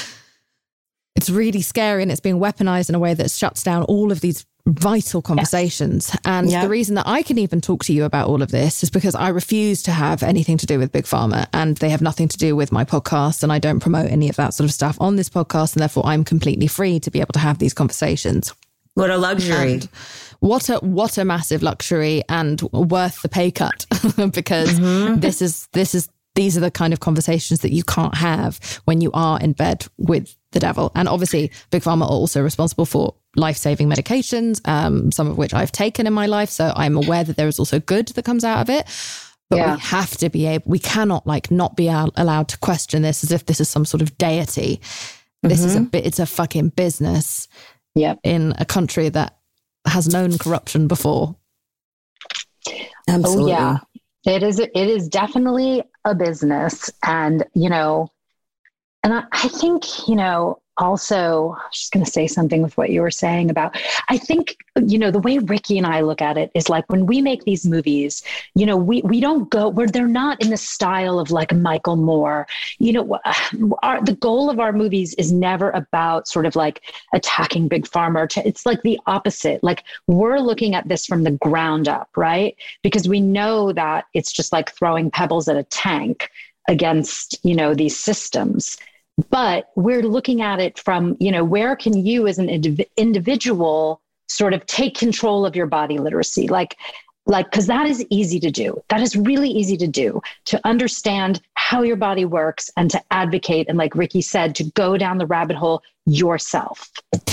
it's really scary, and it's being weaponized in a way that shuts down all of these vital conversations. Yes. And the reason that I can even talk to you about all of this is because I refuse to have anything to do with Big Pharma, and they have nothing to do with my podcast, and I don't promote any of that sort of stuff on this podcast, and therefore I'm completely free to be able to have these conversations. What a luxury. And what a massive luxury, and worth the pay cut because these are the kind of conversations that you can't have when you are in bed with the devil. And obviously, Big Pharma are also responsible for life-saving medications, some of which I've taken in my life. So I'm aware that there is also good that comes out of it. But we have to we cannot like not be allowed to question this as if this is some sort of deity. This is it's a fucking business in a country that has known corruption before. Absolutely. Oh, yeah. It is definitely a business. And, and I think, also, I was just going to say something with what you were saying about, I think, the way Ricky and I look at it is like when we make these movies, we don't go where they're not in the style of like Michael Moore. The goal of our movies is never about sort of like attacking Big Pharma. It's like the opposite. Like we're looking at this from the ground up, right? Because we know that it's just like throwing pebbles at a tank against, these systems. But we're looking at it from, where can you as an individual sort of take control of your body literacy? Like, because that is easy to do. That is really easy to do, to understand how your body works and to advocate. And like Ricky said, to go down the rabbit hole yourself.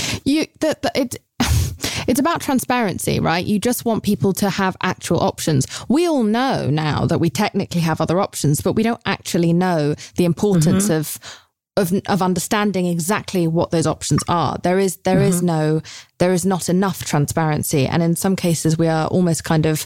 It's about transparency, right? You just want people to have actual options. We all know now that we technically have other options, but we don't actually know the importance of understanding exactly what those options are. There is not enough transparency. And in some cases, we are almost kind of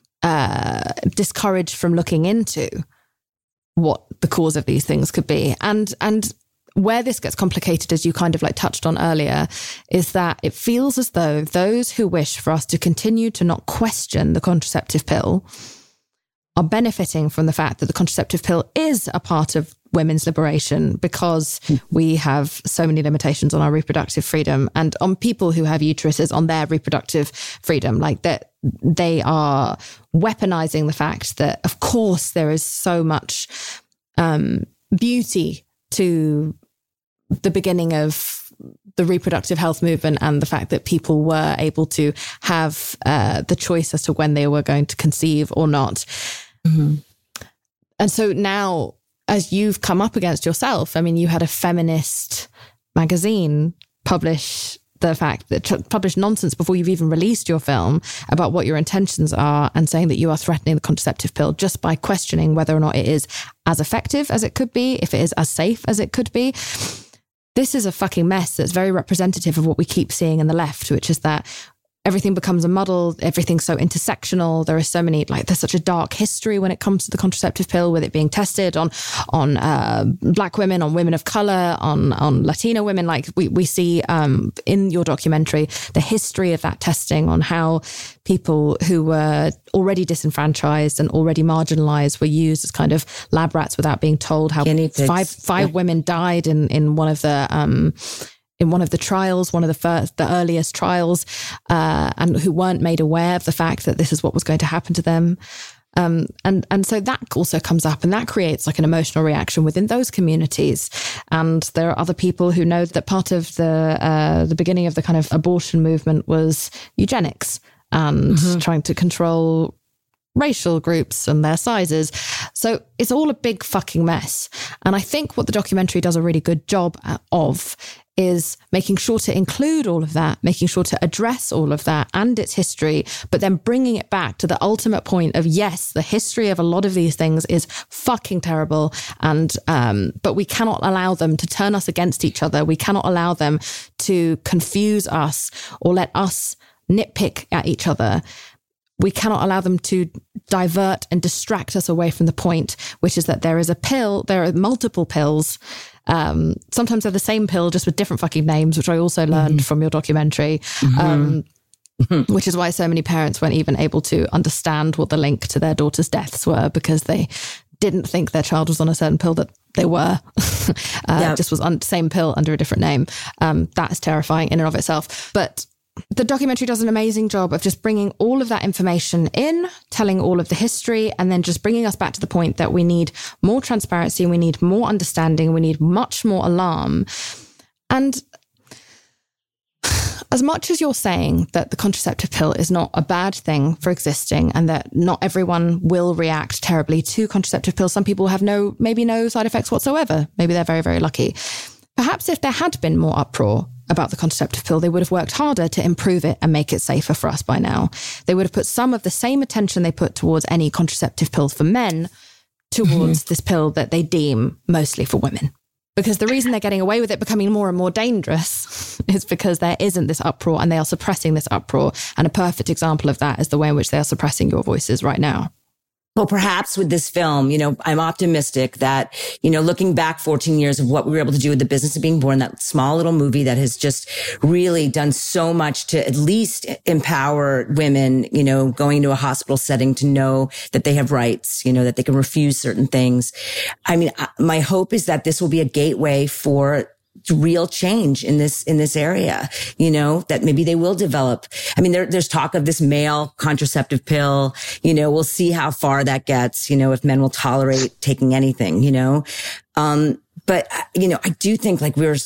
discouraged from looking into what the cause of these things could be. And where this gets complicated, as you kind of like touched on earlier, is that it feels as though those who wish for us to continue to not question the contraceptive pill are benefiting from the fact that the contraceptive pill is a part of women's liberation, because we have so many limitations on our reproductive freedom and on people who have uteruses on their reproductive freedom. Like that, they are weaponizing the fact that, of course, there is so much beauty to the beginning of the reproductive health movement and the fact that people were able to have the choice as to when they were going to conceive or not. Mm-hmm. And so now, as you've come up against yourself, I mean, you had a feminist magazine publish nonsense before you've even released your film about what your intentions are and saying that you are threatening the contraceptive pill just by questioning whether or not it is as effective as it could be, if it is as safe as it could be. This is a fucking mess that's very representative of what we keep seeing in the left, which is that everything becomes a muddle, everything's so intersectional. There are so many, there's such a dark history when it comes to the contraceptive pill, with it being tested on Black women, on women of color, on Latino women. Like we see in your documentary, the history of that testing, on how people who were already disenfranchised and already marginalized were used as kind of lab rats without being told. How five women died in one of the trials, one of the earliest trials, and who weren't made aware of the fact that this is what was going to happen to them. And so that also comes up, and that creates like an emotional reaction within those communities. And there are other people who know that part of the beginning of the kind of abortion movement was eugenics and trying to control racial groups and their sizes. So it's all a big fucking mess. And I think what the documentary does a really good job of is making sure to include all of that, making sure to address all of that and its history, but then bringing it back to the ultimate point of, yes, the history of a lot of these things is fucking terrible. And, but we cannot allow them to turn us against each other. We cannot allow them to confuse us or let us nitpick at each other. We cannot allow them to divert and distract us away from the point, which is that there is a pill, there are multiple pills. Sometimes they're the same pill, just with different fucking names, which I also learned from your documentary, which is why so many parents weren't even able to understand what the link to their daughter's deaths were, because they didn't think their child was on a certain pill that they were. Just was on the same pill under a different name. That is terrifying in and of itself. But the documentary does an amazing job of just bringing all of that information in, telling all of the history, and then just bringing us back to the point that we need more transparency, we need more understanding, we need much more alarm. And as much as you're saying that the contraceptive pill is not a bad thing for existing and that not everyone will react terribly to contraceptive pills, some people have maybe no side effects whatsoever. Maybe they're very, very lucky. Perhaps if there had been more uproar about the contraceptive pill, they would have worked harder to improve it and make it safer for us by now. They would have put some of the same attention they put towards any contraceptive pills for men towards this pill that they deem mostly for women. Because the reason they're getting away with it becoming more and more dangerous is because there isn't this uproar, and they are suppressing this uproar. And a perfect example of that is the way in which they are suppressing your voices right now. Well, perhaps with this film, I'm optimistic that, looking back 14 years of what we were able to do with The Business of Being Born, that small little movie that has just really done so much to at least empower women, going into a hospital setting to know that they have rights, that they can refuse certain things. I mean, my hope is that this will be a gateway for real change in this area, that maybe they will develop. I mean, there's talk of this male contraceptive pill, we'll see how far that gets, if men will tolerate taking anything, but, I do think like we're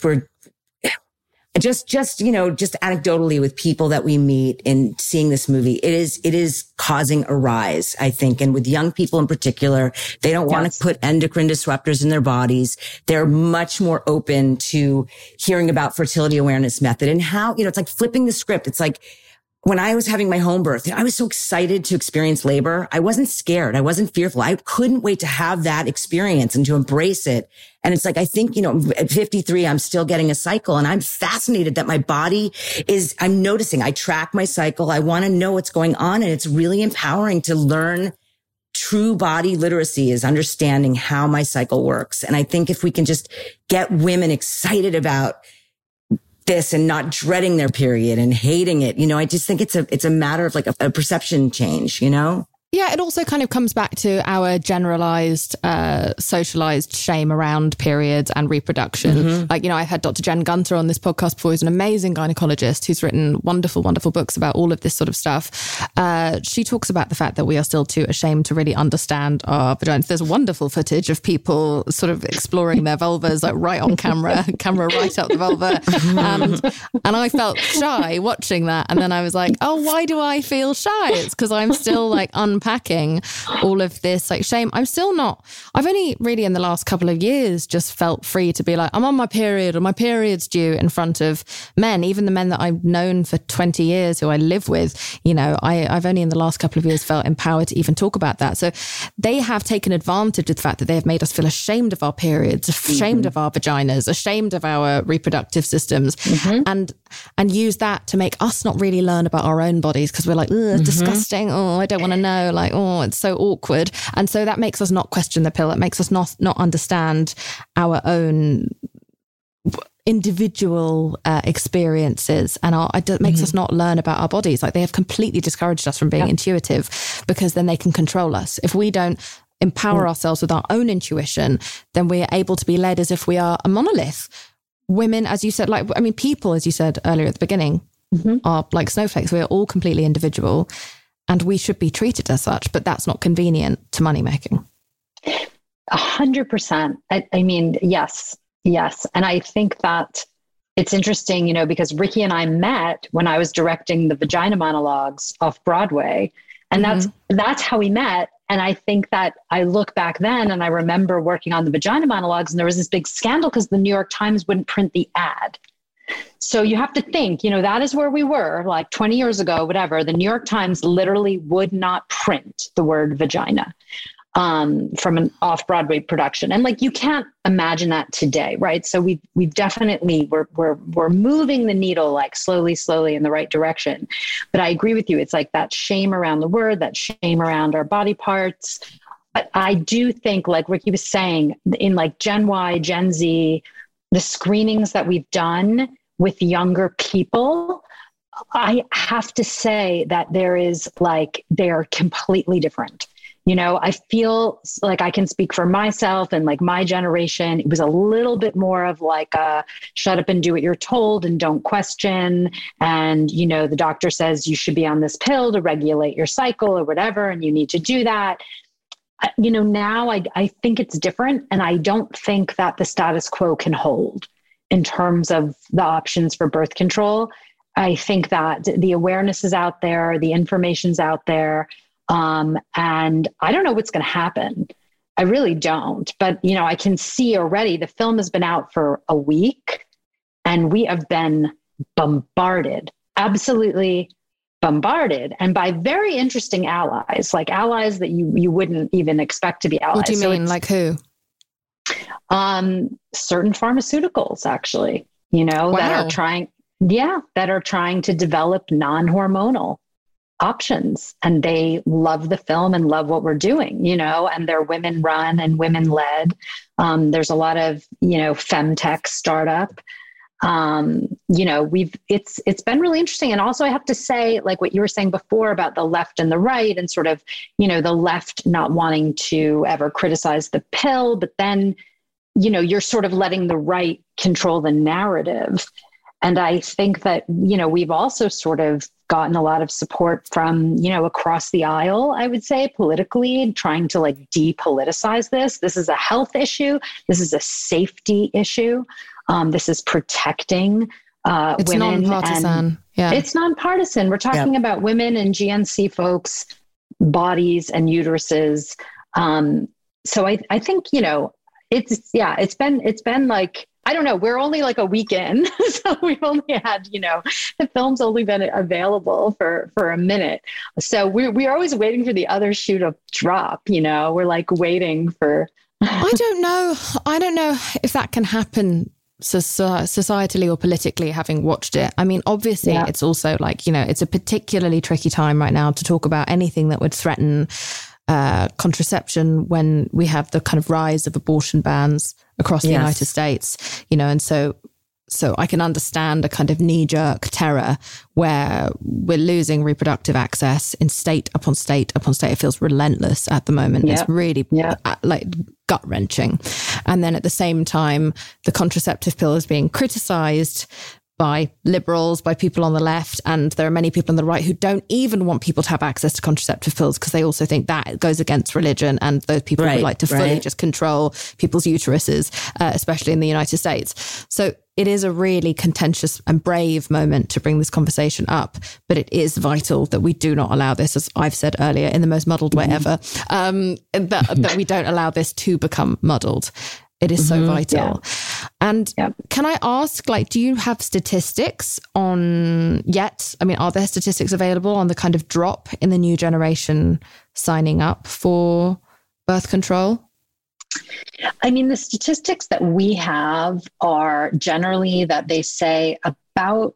just anecdotally with people that we meet in seeing this movie, it is causing a rise, I think. And with young people in particular, they don't want to put endocrine disruptors in their bodies. They're much more open to hearing about fertility awareness method and how, it's like flipping the script. It's like, when I was having my home birth, I was so excited to experience labor. I wasn't scared. I wasn't fearful. I couldn't wait to have that experience and to embrace it. And it's like, I think, at 53, I'm still getting a cycle, and I'm fascinated that my body I'm noticing. I track my cycle. I want to know what's going on. And it's really empowering to learn. True body literacy is understanding how my cycle works. And I think if we can just get women excited about this and not dreading their period and hating it, I just think it's a matter of like a perception change, Yeah, it also kind of comes back to our generalized, socialized shame around periods and reproduction. Mm-hmm. Like, I've had Dr. Jen Gunther on this podcast before, who's an amazing gynecologist who's written wonderful, wonderful books about all of this sort of stuff. She talks about the fact that we are still too ashamed to really understand our vaginas. There's wonderful footage of people sort of exploring their vulvas, like right on camera right up the vulva. And I felt shy watching that. And then I was like, oh, why do I feel shy? It's because I'm still like unpacking all of this like shame. I've only really in the last couple of years just felt free to be like, I'm on my period or my period's due in front of men, even the men that I've known for 20 years who I live with. I've only in the last couple of years felt empowered to even talk about that. So they have taken advantage of the fact that they have made us feel ashamed of our periods, ashamed of our vaginas, ashamed of our reproductive systems, and use that to make us not really learn about our own bodies because we're like, disgusting. Oh, I don't want to know. Like, oh, it's so awkward. And so that makes us not question the pill. It makes us not understand our own individual experiences, and it makes us not learn about our bodies. Like, they have completely discouraged us from being intuitive because then they can control us. If we don't empower ourselves with our own intuition, then we're able to be led as if we are a monolith. Women, as you said, people, as you said earlier at the beginning, are like snowflakes. We're all completely individual. And we should be treated as such, but that's not convenient to money making. 100%. I mean, yes. And I think that it's interesting, because Ricky and I met when I was directing the Vagina Monologues off Broadway. And that's how we met. And I think that I look back then and I remember working on the Vagina Monologues, and there was this big scandal because the New York Times wouldn't print the ad. So you have to think, that is where we were like 20 years ago, whatever. The New York Times literally would not print the word vagina from an off-Broadway production. And like, you can't imagine that today, right? So we've definitely, we're moving the needle like slowly in the right direction. But I agree with you. It's like that shame around the word, that shame around our body parts. But I do think, like Ricky was saying, in like Gen Y, Gen Z, the screenings that we've done with younger people, I have to say that they are completely different. I feel like I can speak for myself and like my generation. It was a little bit more of like a shut up and do what you're told and don't question. And, the doctor says you should be on this pill to regulate your cycle or whatever, and you need to do that. Now I think it's different. And I don't think that the status quo can hold in terms of the options for birth control. I think that the awareness is out there, the information's out there. And I don't know what's going to happen. I really don't. But, I can see already the film has been out for a week and we have been bombarded, absolutely bombarded, and by very interesting allies, like allies that you wouldn't even expect to be allies. What do you mean? Like who? Certain pharmaceuticals, actually, that are trying to develop non-hormonal options, and they love the film and love what we're doing, and they're women run and women led. There's a lot of, femtech startup. It's been really interesting. And also I have to say, like what you were saying before about the left and the right and sort of, the left not wanting to ever criticize the pill, but then, you're sort of letting the right control the narrative. And I think that, we've also sort of gotten a lot of support from, across the aisle, I would say, politically, trying to like depoliticize this. This is a health issue. This is a safety issue. This is protecting it's women. Nonpartisan. Yeah. It's nonpartisan. We're talking about women and GNC folks' bodies and uteruses. So I think, it's been like, I don't know, we're only like a week in. So we've only had, the film's only been available for a minute. So we're always waiting for the other shoe to drop, we're like waiting for. I don't know if that can happen societally or politically, having watched it. I mean, obviously it's also like, it's a particularly tricky time right now to talk about anything that would threaten contraception when we have the kind of rise of abortion bans across the United States, and so I can understand a kind of knee-jerk terror where we're losing reproductive access in state upon state upon state. It feels relentless at the moment. It's really like gut-wrenching. And then at the same time, the contraceptive pill is being criticized by liberals, by people on the left, and there are many people on the right who don't even want people to have access to contraceptive pills because they also think that goes against religion, and those people would like to fully just control people's uteruses, especially in the United States. So it is a really contentious and brave moment to bring this conversation up, but it is vital that we do not allow this, as I've said earlier, in the most muddled way ever, that we don't allow this to become muddled. It is so vital. Yeah. And can I ask, do you have statistics on yet? I mean, are there statistics available on the kind of drop in the new generation signing up for birth control? I mean, the statistics that we have are generally that they say about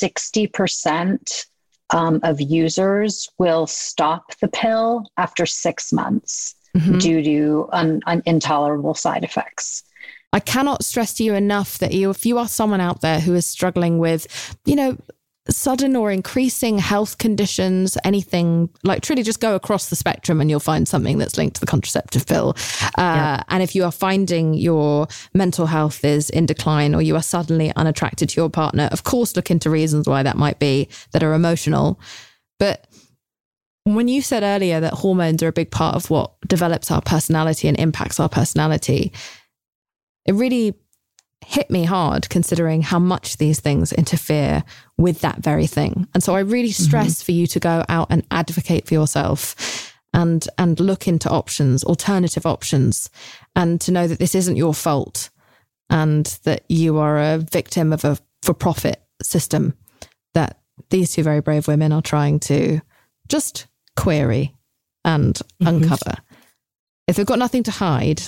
60% of users will stop the pill after 6 months. Due to intolerable side effects. I cannot stress to you enough that if you are someone out there who is struggling with, sudden or increasing health conditions, anything, like truly just go across the spectrum and you'll find something that's linked to the contraceptive pill. And if you are finding your mental health is in decline or you are suddenly unattracted to your partner, of course, look into reasons why that might be that are emotional. But when you said earlier that hormones are a big part of what develops our personality and impacts our personality, it really hit me hard considering how much these things interfere with that very thing. And so I really stress for you to go out and advocate for yourself and look into options, alternative options, and to know that this isn't your fault and that you are a victim of a for-profit system that these two very brave women are trying to just query and uncover. If they've got nothing to hide,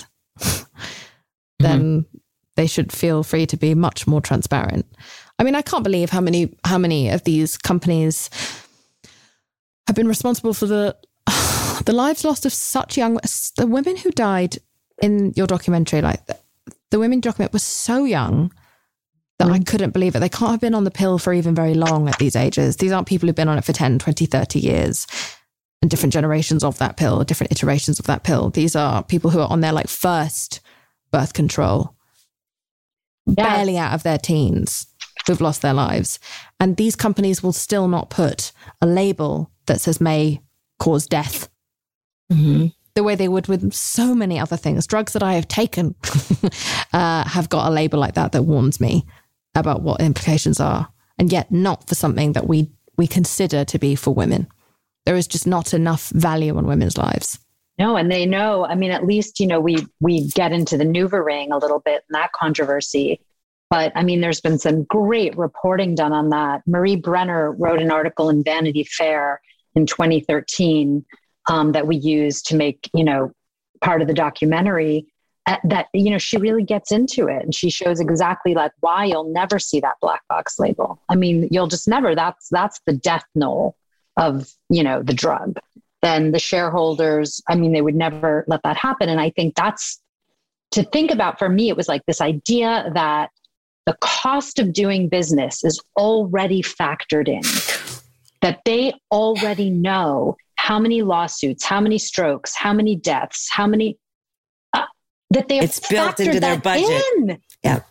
then they should feel free to be much more transparent. I mean, I can't believe how many of these companies have been responsible for the lives lost of such the women who died in your documentary. Like the women document was so young that I couldn't believe it. They can't have been on the pill for even very long at these ages. These aren't people who've been on it for 10, 20, 30 years. And different generations of that pill, different iterations of that pill. These are people who are on their first birth control, barely out of their teens, who've lost their lives. And these companies will still not put a label that says may cause death the way they would with so many other things. Drugs that I have taken have got a label like that warns me about what implications are, and yet not for something that we consider to be for women. There is just not enough value on women's lives. No, and they know, I mean, at least, we get into the NuvaRing a little bit in that controversy. But I mean, there's been some great reporting done on that. Marie Brenner wrote an article in Vanity Fair in 2013 that we used to make, part of the documentary that, she really gets into it. And she shows exactly why you'll never see that black box label. I mean, you'll just never, that's the death knell of, the drug, then the shareholders, they would never let that happen. And I think that's to think about. For me, it was like this idea that the cost of doing business is already factored in, that they already know how many lawsuits, how many strokes, how many deaths, how many, that they have it's built into their budget. Yeah.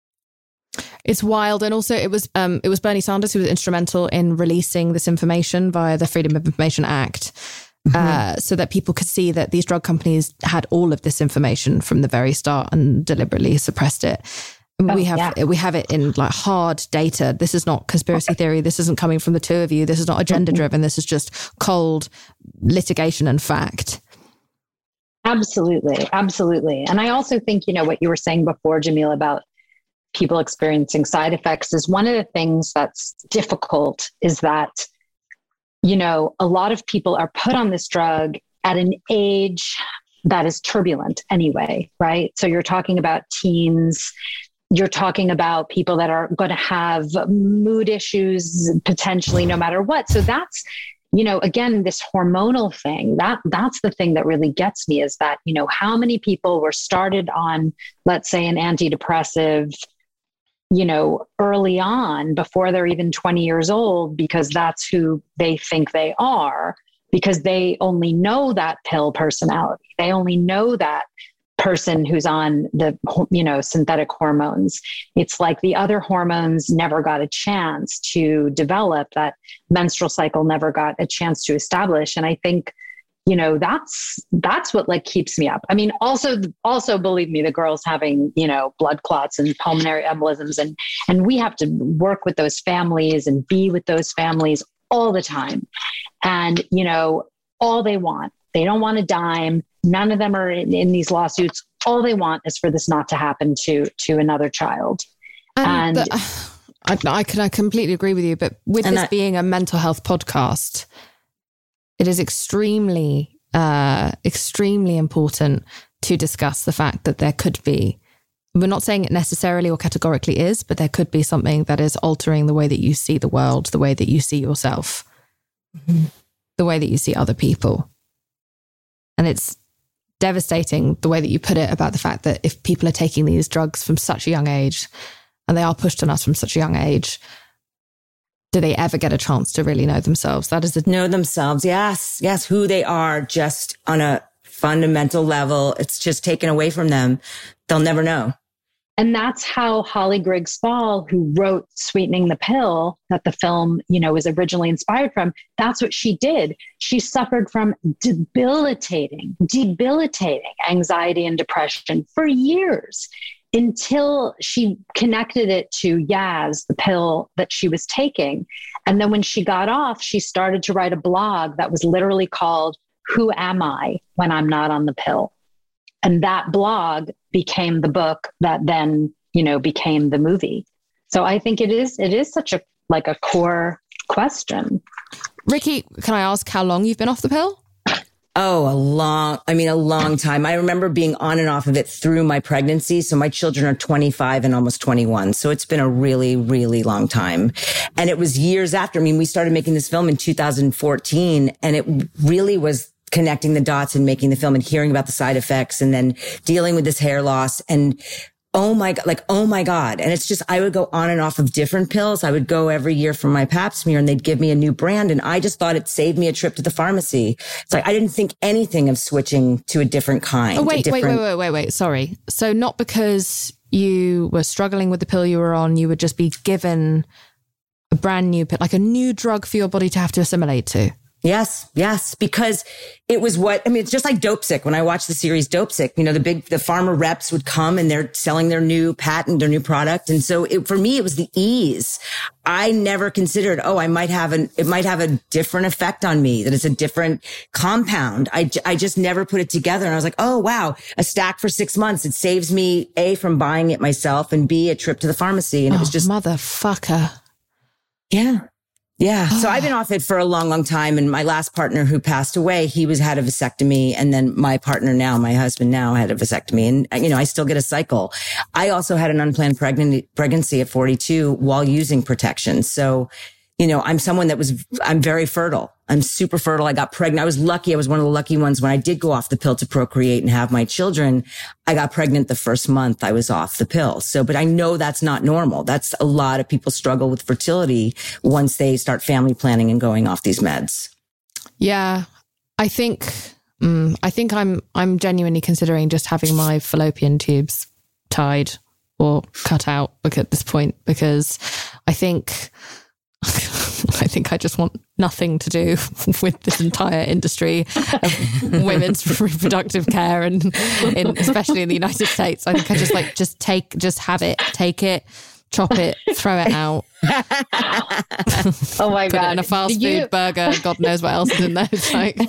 It's wild. And also it was Bernie Sanders who was instrumental in releasing this information via the Freedom of Information Act, so that people could see that these drug companies had all of this information from the very start and deliberately suppressed it. We have it in like hard data. This is not conspiracy theory. This isn't coming from the two of you. This is not agenda driven. This is just cold litigation and fact. Absolutely. Absolutely. And I also think, what you were saying before, Jamila, about people experiencing side effects is one of the things that's difficult is that, a lot of people are put on this drug at an age that is turbulent anyway, right? So you're talking about teens, you're talking about people that are going to have mood issues potentially no matter what. So that's, again, this hormonal thing, that's the thing that really gets me is that, how many people were started on, let's say, an antidepressive, early on before they're even 20 years old, because that's who they think they are, because they only know that pill personality. They only know that person who's on the, synthetic hormones. It's like the other hormones never got a chance to develop, that menstrual cycle never got a chance to establish. And I think, that's what like keeps me up. Also believe me, the girls having, blood clots and pulmonary embolisms and we have to work with those families and be with those families all the time. And, all they don't want a dime. None of them are in these lawsuits. All they want is for this not to happen to another child. And I completely agree with you, but with this being a mental health podcast, it is extremely important to discuss the fact that there could be, we're not saying it necessarily or categorically is, but there could be something that is altering the way that you see the world, the way that you see yourself, the way that you see other people. And it's devastating the way that you put it about the fact that if people are taking these drugs from such a young age, and they are pushed on us from such a young age, do they ever get a chance to really know themselves? Know themselves. Yes. Who they are, just on a fundamental level. It's just taken away from them. They'll never know. And that's how Holly Grigg Spall, who wrote Sweetening the Pill, that the film, was originally inspired from, that's what she did. She suffered from debilitating anxiety and depression for years, until she connected it to Yaz, the pill that she was taking. And then when she got off, she started to write a blog that was literally called Who Am I When I'm Not on the Pill? And that blog became the book that then, became the movie. So I think it is such a core question. Ricky, can I ask how long you've been off the pill? Oh, a long time. I remember being on and off of it through my pregnancy. So my children are 25 and almost 21. So it's been a really, really long time. And it was years after. We started making this film in 2014, and it really was connecting the dots and making the film and hearing about the side effects and then dealing with this hair loss and oh my God. And it's just, I would go on and off of different pills. I would go every year for my pap smear and they'd give me a new brand. And I just thought it saved me a trip to the pharmacy. It's like, I didn't think anything of switching to a different kind. Oh, wait. Sorry. So not because you were struggling with the pill you were on, you would just be given a brand new pill, like a new drug for your body to have to assimilate to. Yes. Because it was it's just like Dope Sick. When I watched the series Dope Sick, the pharma reps would come and they're selling their new patent, their new product. And so for me, it was the ease. I never considered, it might have a different effect on me, that it's a different compound. I just never put it together. And I was like, oh, wow, a stack for 6 months. It saves me A, from buying it myself, and B, a trip to the pharmacy. And it was just motherfucker. Yeah. So I've been off it for a long, long time. And my last partner who passed away, he had a vasectomy. And then my partner now, my husband now, had a vasectomy. And, I still get a cycle. I also had an unplanned pregnancy at 42 while using protection. So I'm someone I'm very fertile. I'm super fertile. I got pregnant. I was lucky. I was one of the lucky ones when I did go off the pill to procreate and have my children. I got pregnant the first month I was off the pill. But I know that's not normal. That's a lot of people struggle with fertility once they start family planning and going off these meds. Yeah. I think I'm genuinely considering just having my fallopian tubes tied or cut out at this point, because I think I just want nothing to do with this entire industry of women's reproductive care, and especially in the United States. I think I just have it, take it, chop it, throw it out. Oh my God. Put it in a fast food burger. God knows what else is in there. It's like...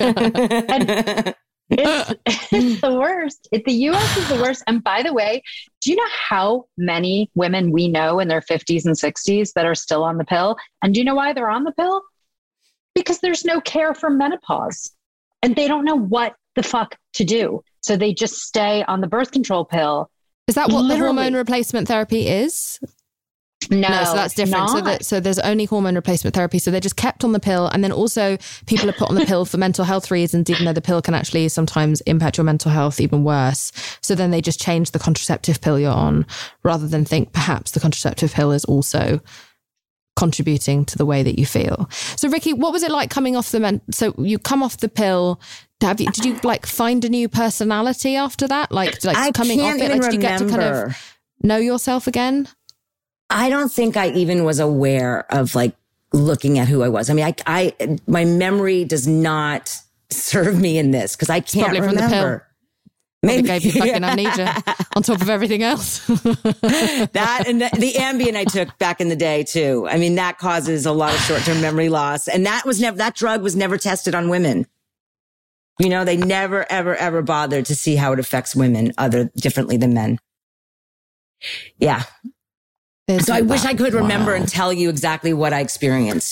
It's the worst. The US is the worst. And by the way, do you know how many women we know in their 50s and 60s that are still on the pill? And do you know why they're on the pill? Because there's no care for menopause and they don't know what the fuck to do. So they just stay on the birth control pill. Is that what the hormone replacement therapy is? No, so that's different. So there's only hormone replacement therapy. So they're just kept on the pill. And then also people are put on the pill for mental health reasons, even though the pill can actually sometimes impact your mental health even worse. So then they just change the contraceptive pill you're on, rather than think perhaps the contraceptive pill is also contributing to the way that you feel. So Ricky, what was it like coming off so you come off the pill? Did you find a new personality after that? Coming off it? Did you get to kind of know yourself again? I don't think I even was aware of looking at who I was. I mean, my memory does not serve me in this because I can't remember. From the pill. Maybe gave you fucking amnesia on top of everything else. That and the Ambien I took back in the day too. I mean, that causes a lot of short-term memory loss, and that drug was never tested on women. They never, ever, ever bothered to see how it affects women differently than men. Yeah. So I wish I could remember and tell you exactly what I experienced,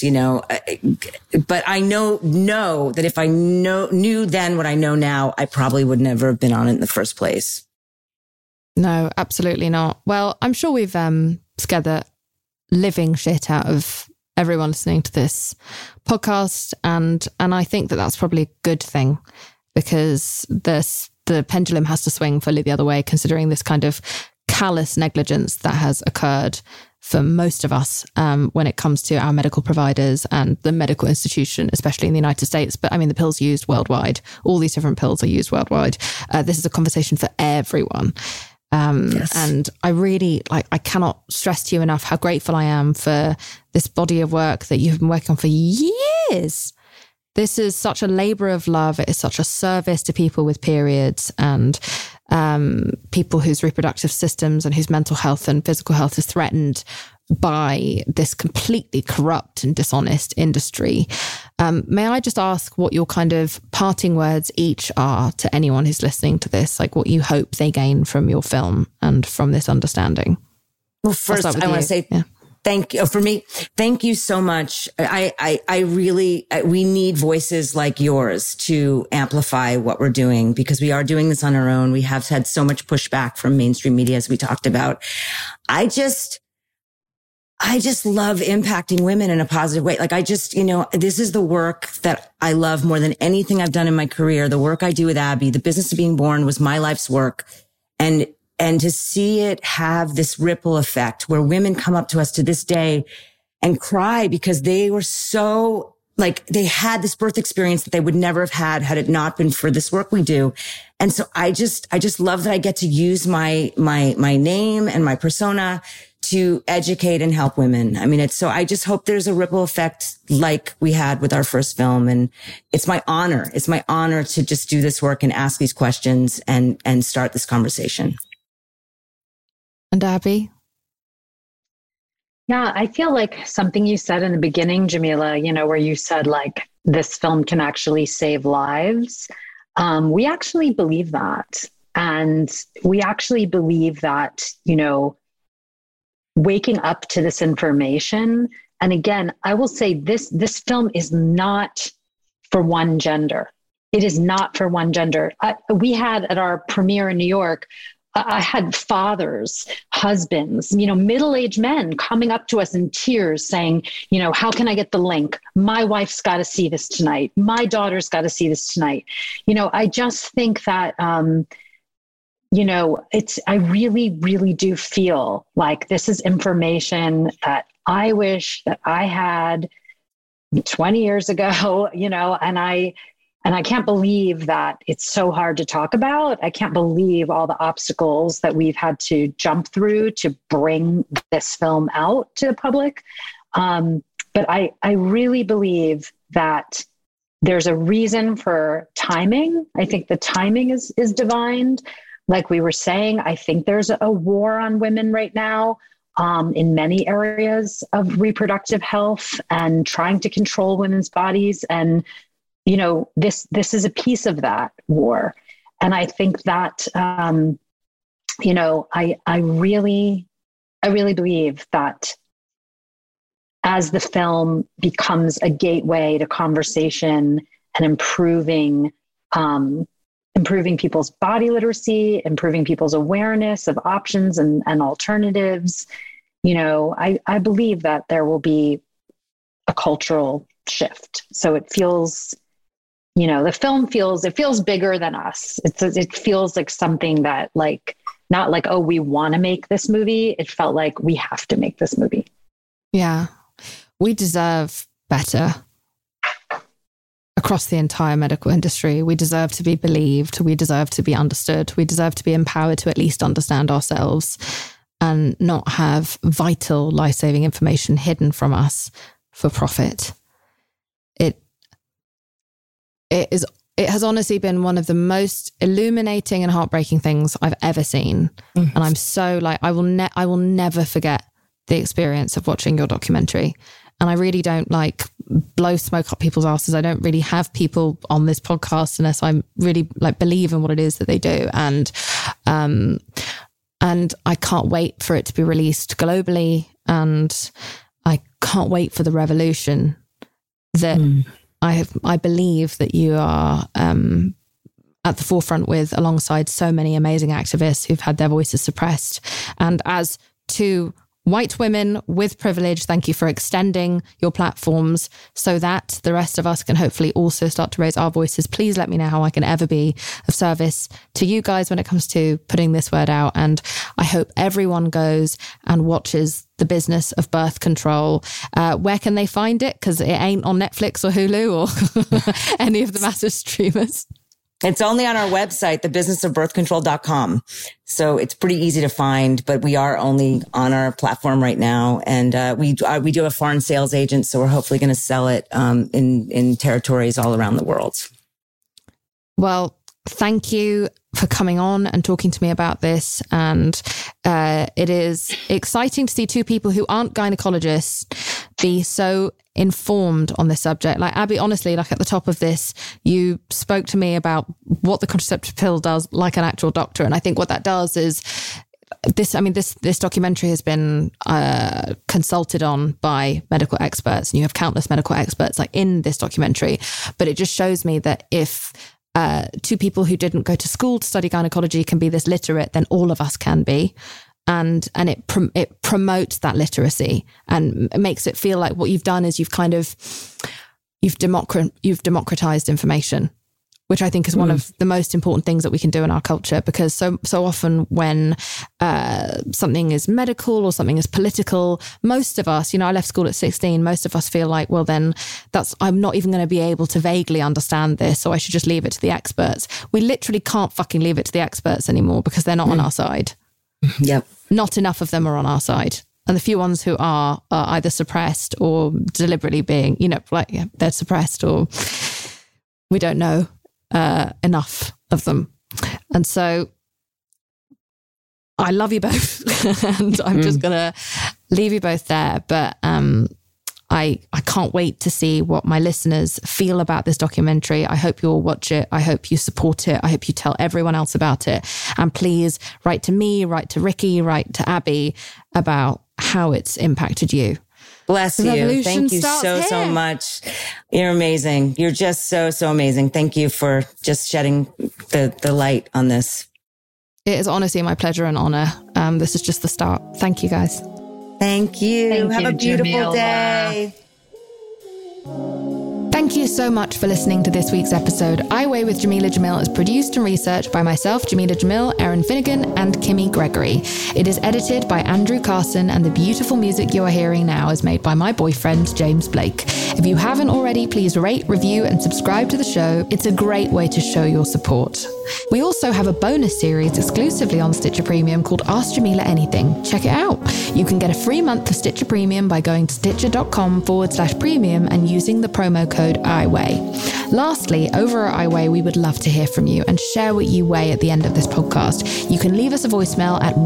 but I know that if I knew then what I know now, I probably would never have been on it in the first place. No, absolutely not. Well, I'm sure we've scared the living shit out of everyone listening to this podcast. And I think that that's probably a good thing, because the pendulum has to swing fully the other way, considering this kind of callous negligence that has occurred for most of us when it comes to our medical providers and the medical institution, especially in the United States. But I mean, the pills used worldwide, all these different pills are used worldwide. This is a conversation for everyone. Yes. And I really, I cannot stress to you enough how grateful I am for this body of work that you've been working on for years. This is such a labor of love. It is such a service to people with periods and people whose reproductive systems and whose mental health and physical health is threatened by this completely corrupt and dishonest industry. May I just ask what your kind of parting words each are to anyone who's listening to this, what you hope they gain from your film and from this understanding? Well, first, I want to say thank you for me. Thank you so much. We need voices like yours to amplify what we're doing, because we are doing this on our own. We have had so much pushback from mainstream media, as we talked about. I just love impacting women in a positive way. This is the work that I love more than anything I've done in my career. The work I do with Abby, the business of being born, was my life's work. And to see it have this ripple effect where women come up to us to this day and cry because they were so they had this birth experience that they would never have had it not been for this work we do. And so I just love that I get to use my name and my persona to educate and help women. I mean, I just hope there's a ripple effect like we had with our first film. And it's my honor. It's my honor to just do this work and ask these questions and start this conversation. And Abby? Yeah, I feel like something you said in the beginning, Jamila, where you said this film can actually save lives. We actually believe that. And we actually believe that, waking up to this information. And again, I will say this film is not for one gender. It is not for one gender. We had at our premiere in New York, I had fathers, husbands, middle-aged men coming up to us in tears saying, how can I get the link? My wife's got to see this tonight. My daughter's got to see this tonight. I just think that, I really, really do feel like this is information that I wish that I had 20 years ago, and I can't believe that it's so hard to talk about. I can't believe all the obstacles that we've had to jump through to bring this film out to the public. But I really believe that there's a reason for timing. I think the timing is divine. Like we were saying, I think there's a war on women right now in many areas of reproductive health and trying to control women's bodies. And this is a piece of that war. And I think that, I really believe that as the film becomes a gateway to conversation and improving people's body literacy, improving people's awareness of options and alternatives, I believe that there will be a cultural shift. So it feels, the film feels bigger than us. It feels like something that not like, oh, we want to make this movie. It felt like we have to make this movie. Yeah. We deserve better across the entire medical industry. We deserve to be believed. We deserve to be understood. We deserve to be empowered to at least understand ourselves and not have vital life-saving information hidden from us for profit. It has honestly been one of the most illuminating and heartbreaking things I've ever seen. Mm-hmm. And I'm so I will never forget the experience of watching your documentary. And I really don't blow smoke up people's asses. I don't really have people on this podcast unless I really believe in what it is that they do. And I can't wait for it to be released globally. And I can't wait for the revolution that I believe that you are at the forefront with, alongside so many amazing activists who've had their voices suppressed. And as two white women with privilege, thank you for extending your platforms so that the rest of us can hopefully also start to raise our voices. Please let me know how I can ever be of service to you guys when it comes to putting this word out. And I hope everyone goes and watches The Business of Birth Control. Where can they find it? Because it ain't on Netflix or Hulu or any of the massive streamers. It's only on our website, thebusinessofbirthcontrol.com. So it's pretty easy to find, but we are only on our platform right now. And we do have a foreign sales agent, so we're hopefully going to sell it in territories all around the world. Well, thank you for coming on and talking to me about this. And it is exciting to see two people who aren't gynecologists be so informed on this subject. Abby, honestly, at the top of this, you spoke to me about what the contraceptive pill does like an actual doctor. And I think what that does is this documentary has been consulted on by medical experts, and you have countless medical experts in this documentary. But it just shows me that if two people who didn't go to school to study gynecology can be this literate, then all of us can be. And it promotes that literacy and makes it feel like what you've done is you've democratized information, which I think is one of the most important things that we can do in our culture. Because so often when something is medical or something is political, most of us, I left school at 16, most of us feel like, well, then I'm not even going to be able to vaguely understand this, so I should just leave it to the experts. We literally can't fucking leave it to the experts anymore because they're not on our side. Yep. Not enough of them are on our side. And the few ones who are either suppressed or deliberately being, they're suppressed, or we don't know enough of them. And so I love you both. And I'm just going to leave you both there. But I can't wait to see what my listeners feel about this documentary. I hope you all watch it. I hope you support it. I hope you tell everyone else about it. And please write to me, write to Ricky, write to Abby about how it's impacted you. Bless you. Thank you so much. You're amazing. You're just so amazing. Thank you for just shedding the light on this. It is honestly my pleasure and honor. This is just the start. Thank you, guys. Thank you. Have a beautiful day. Thank you so much for listening to this week's episode. I Weigh with Jameela Jamil is produced and researched by myself, Jameela Jamil, Erin Finnegan, and Kimmy Gregory. It is edited by Andrew Carson, and the beautiful music you are hearing now is made by my boyfriend, James Blake. If you haven't already, please rate, review, and subscribe to the show. It's a great way to show your support. We also have a bonus series exclusively on Stitcher Premium called Ask Jameela Anything. Check it out. You can get a free month of Stitcher Premium by going to stitcher.com/premium and using the promo code iWeigh. Lastly, over at iWeigh, we would love to hear from you and share what you weigh at the end of this podcast. You can leave us a voicemail at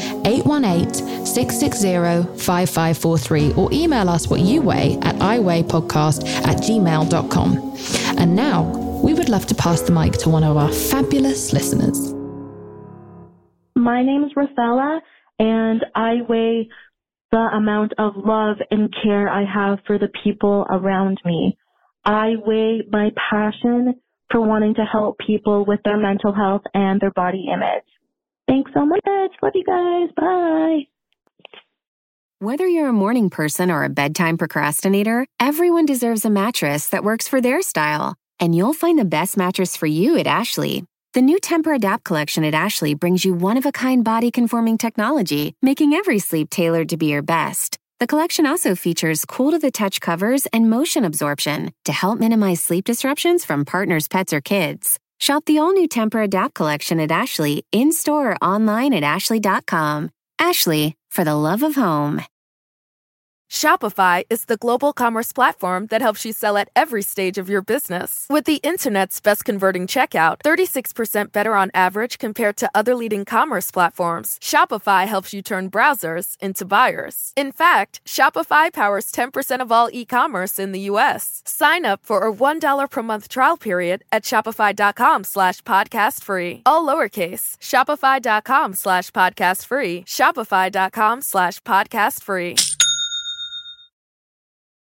1-818-660-5543 or email us what you weigh at iweighpodcast@gmail.com. And now, we would love to pass the mic to one of our fabulous listeners. My name is Rosella, and I weigh the amount of love and care I have for the people around me. I weigh my passion for wanting to help people with their mental health and their body image. Thanks so much. Love you guys. Bye. Whether you're a morning person or a bedtime procrastinator, everyone deserves a mattress that works for their style. And you'll find the best mattress for you at Ashley. The new Tempur-Adapt collection at Ashley brings you one-of-a-kind body-conforming technology, making every sleep tailored to be your best. The collection also features cool-to-the-touch covers and motion absorption to help minimize sleep disruptions from partners, pets, or kids. Shop the all-new Tempur-Adapt collection at Ashley, in-store or online at ashley.com. Ashley, for the love of home. Shopify is the global commerce platform that helps you sell at every stage of your business. With the internet's best converting checkout, 36% better on average compared to other leading commerce platforms, Shopify helps you turn browsers into buyers. In fact, Shopify powers 10% of all e-commerce in the U.S. Sign up for a $1 per month trial period at shopify.com/podcast free. All lowercase, shopify.com/podcast free. Shopify.com/podcast free.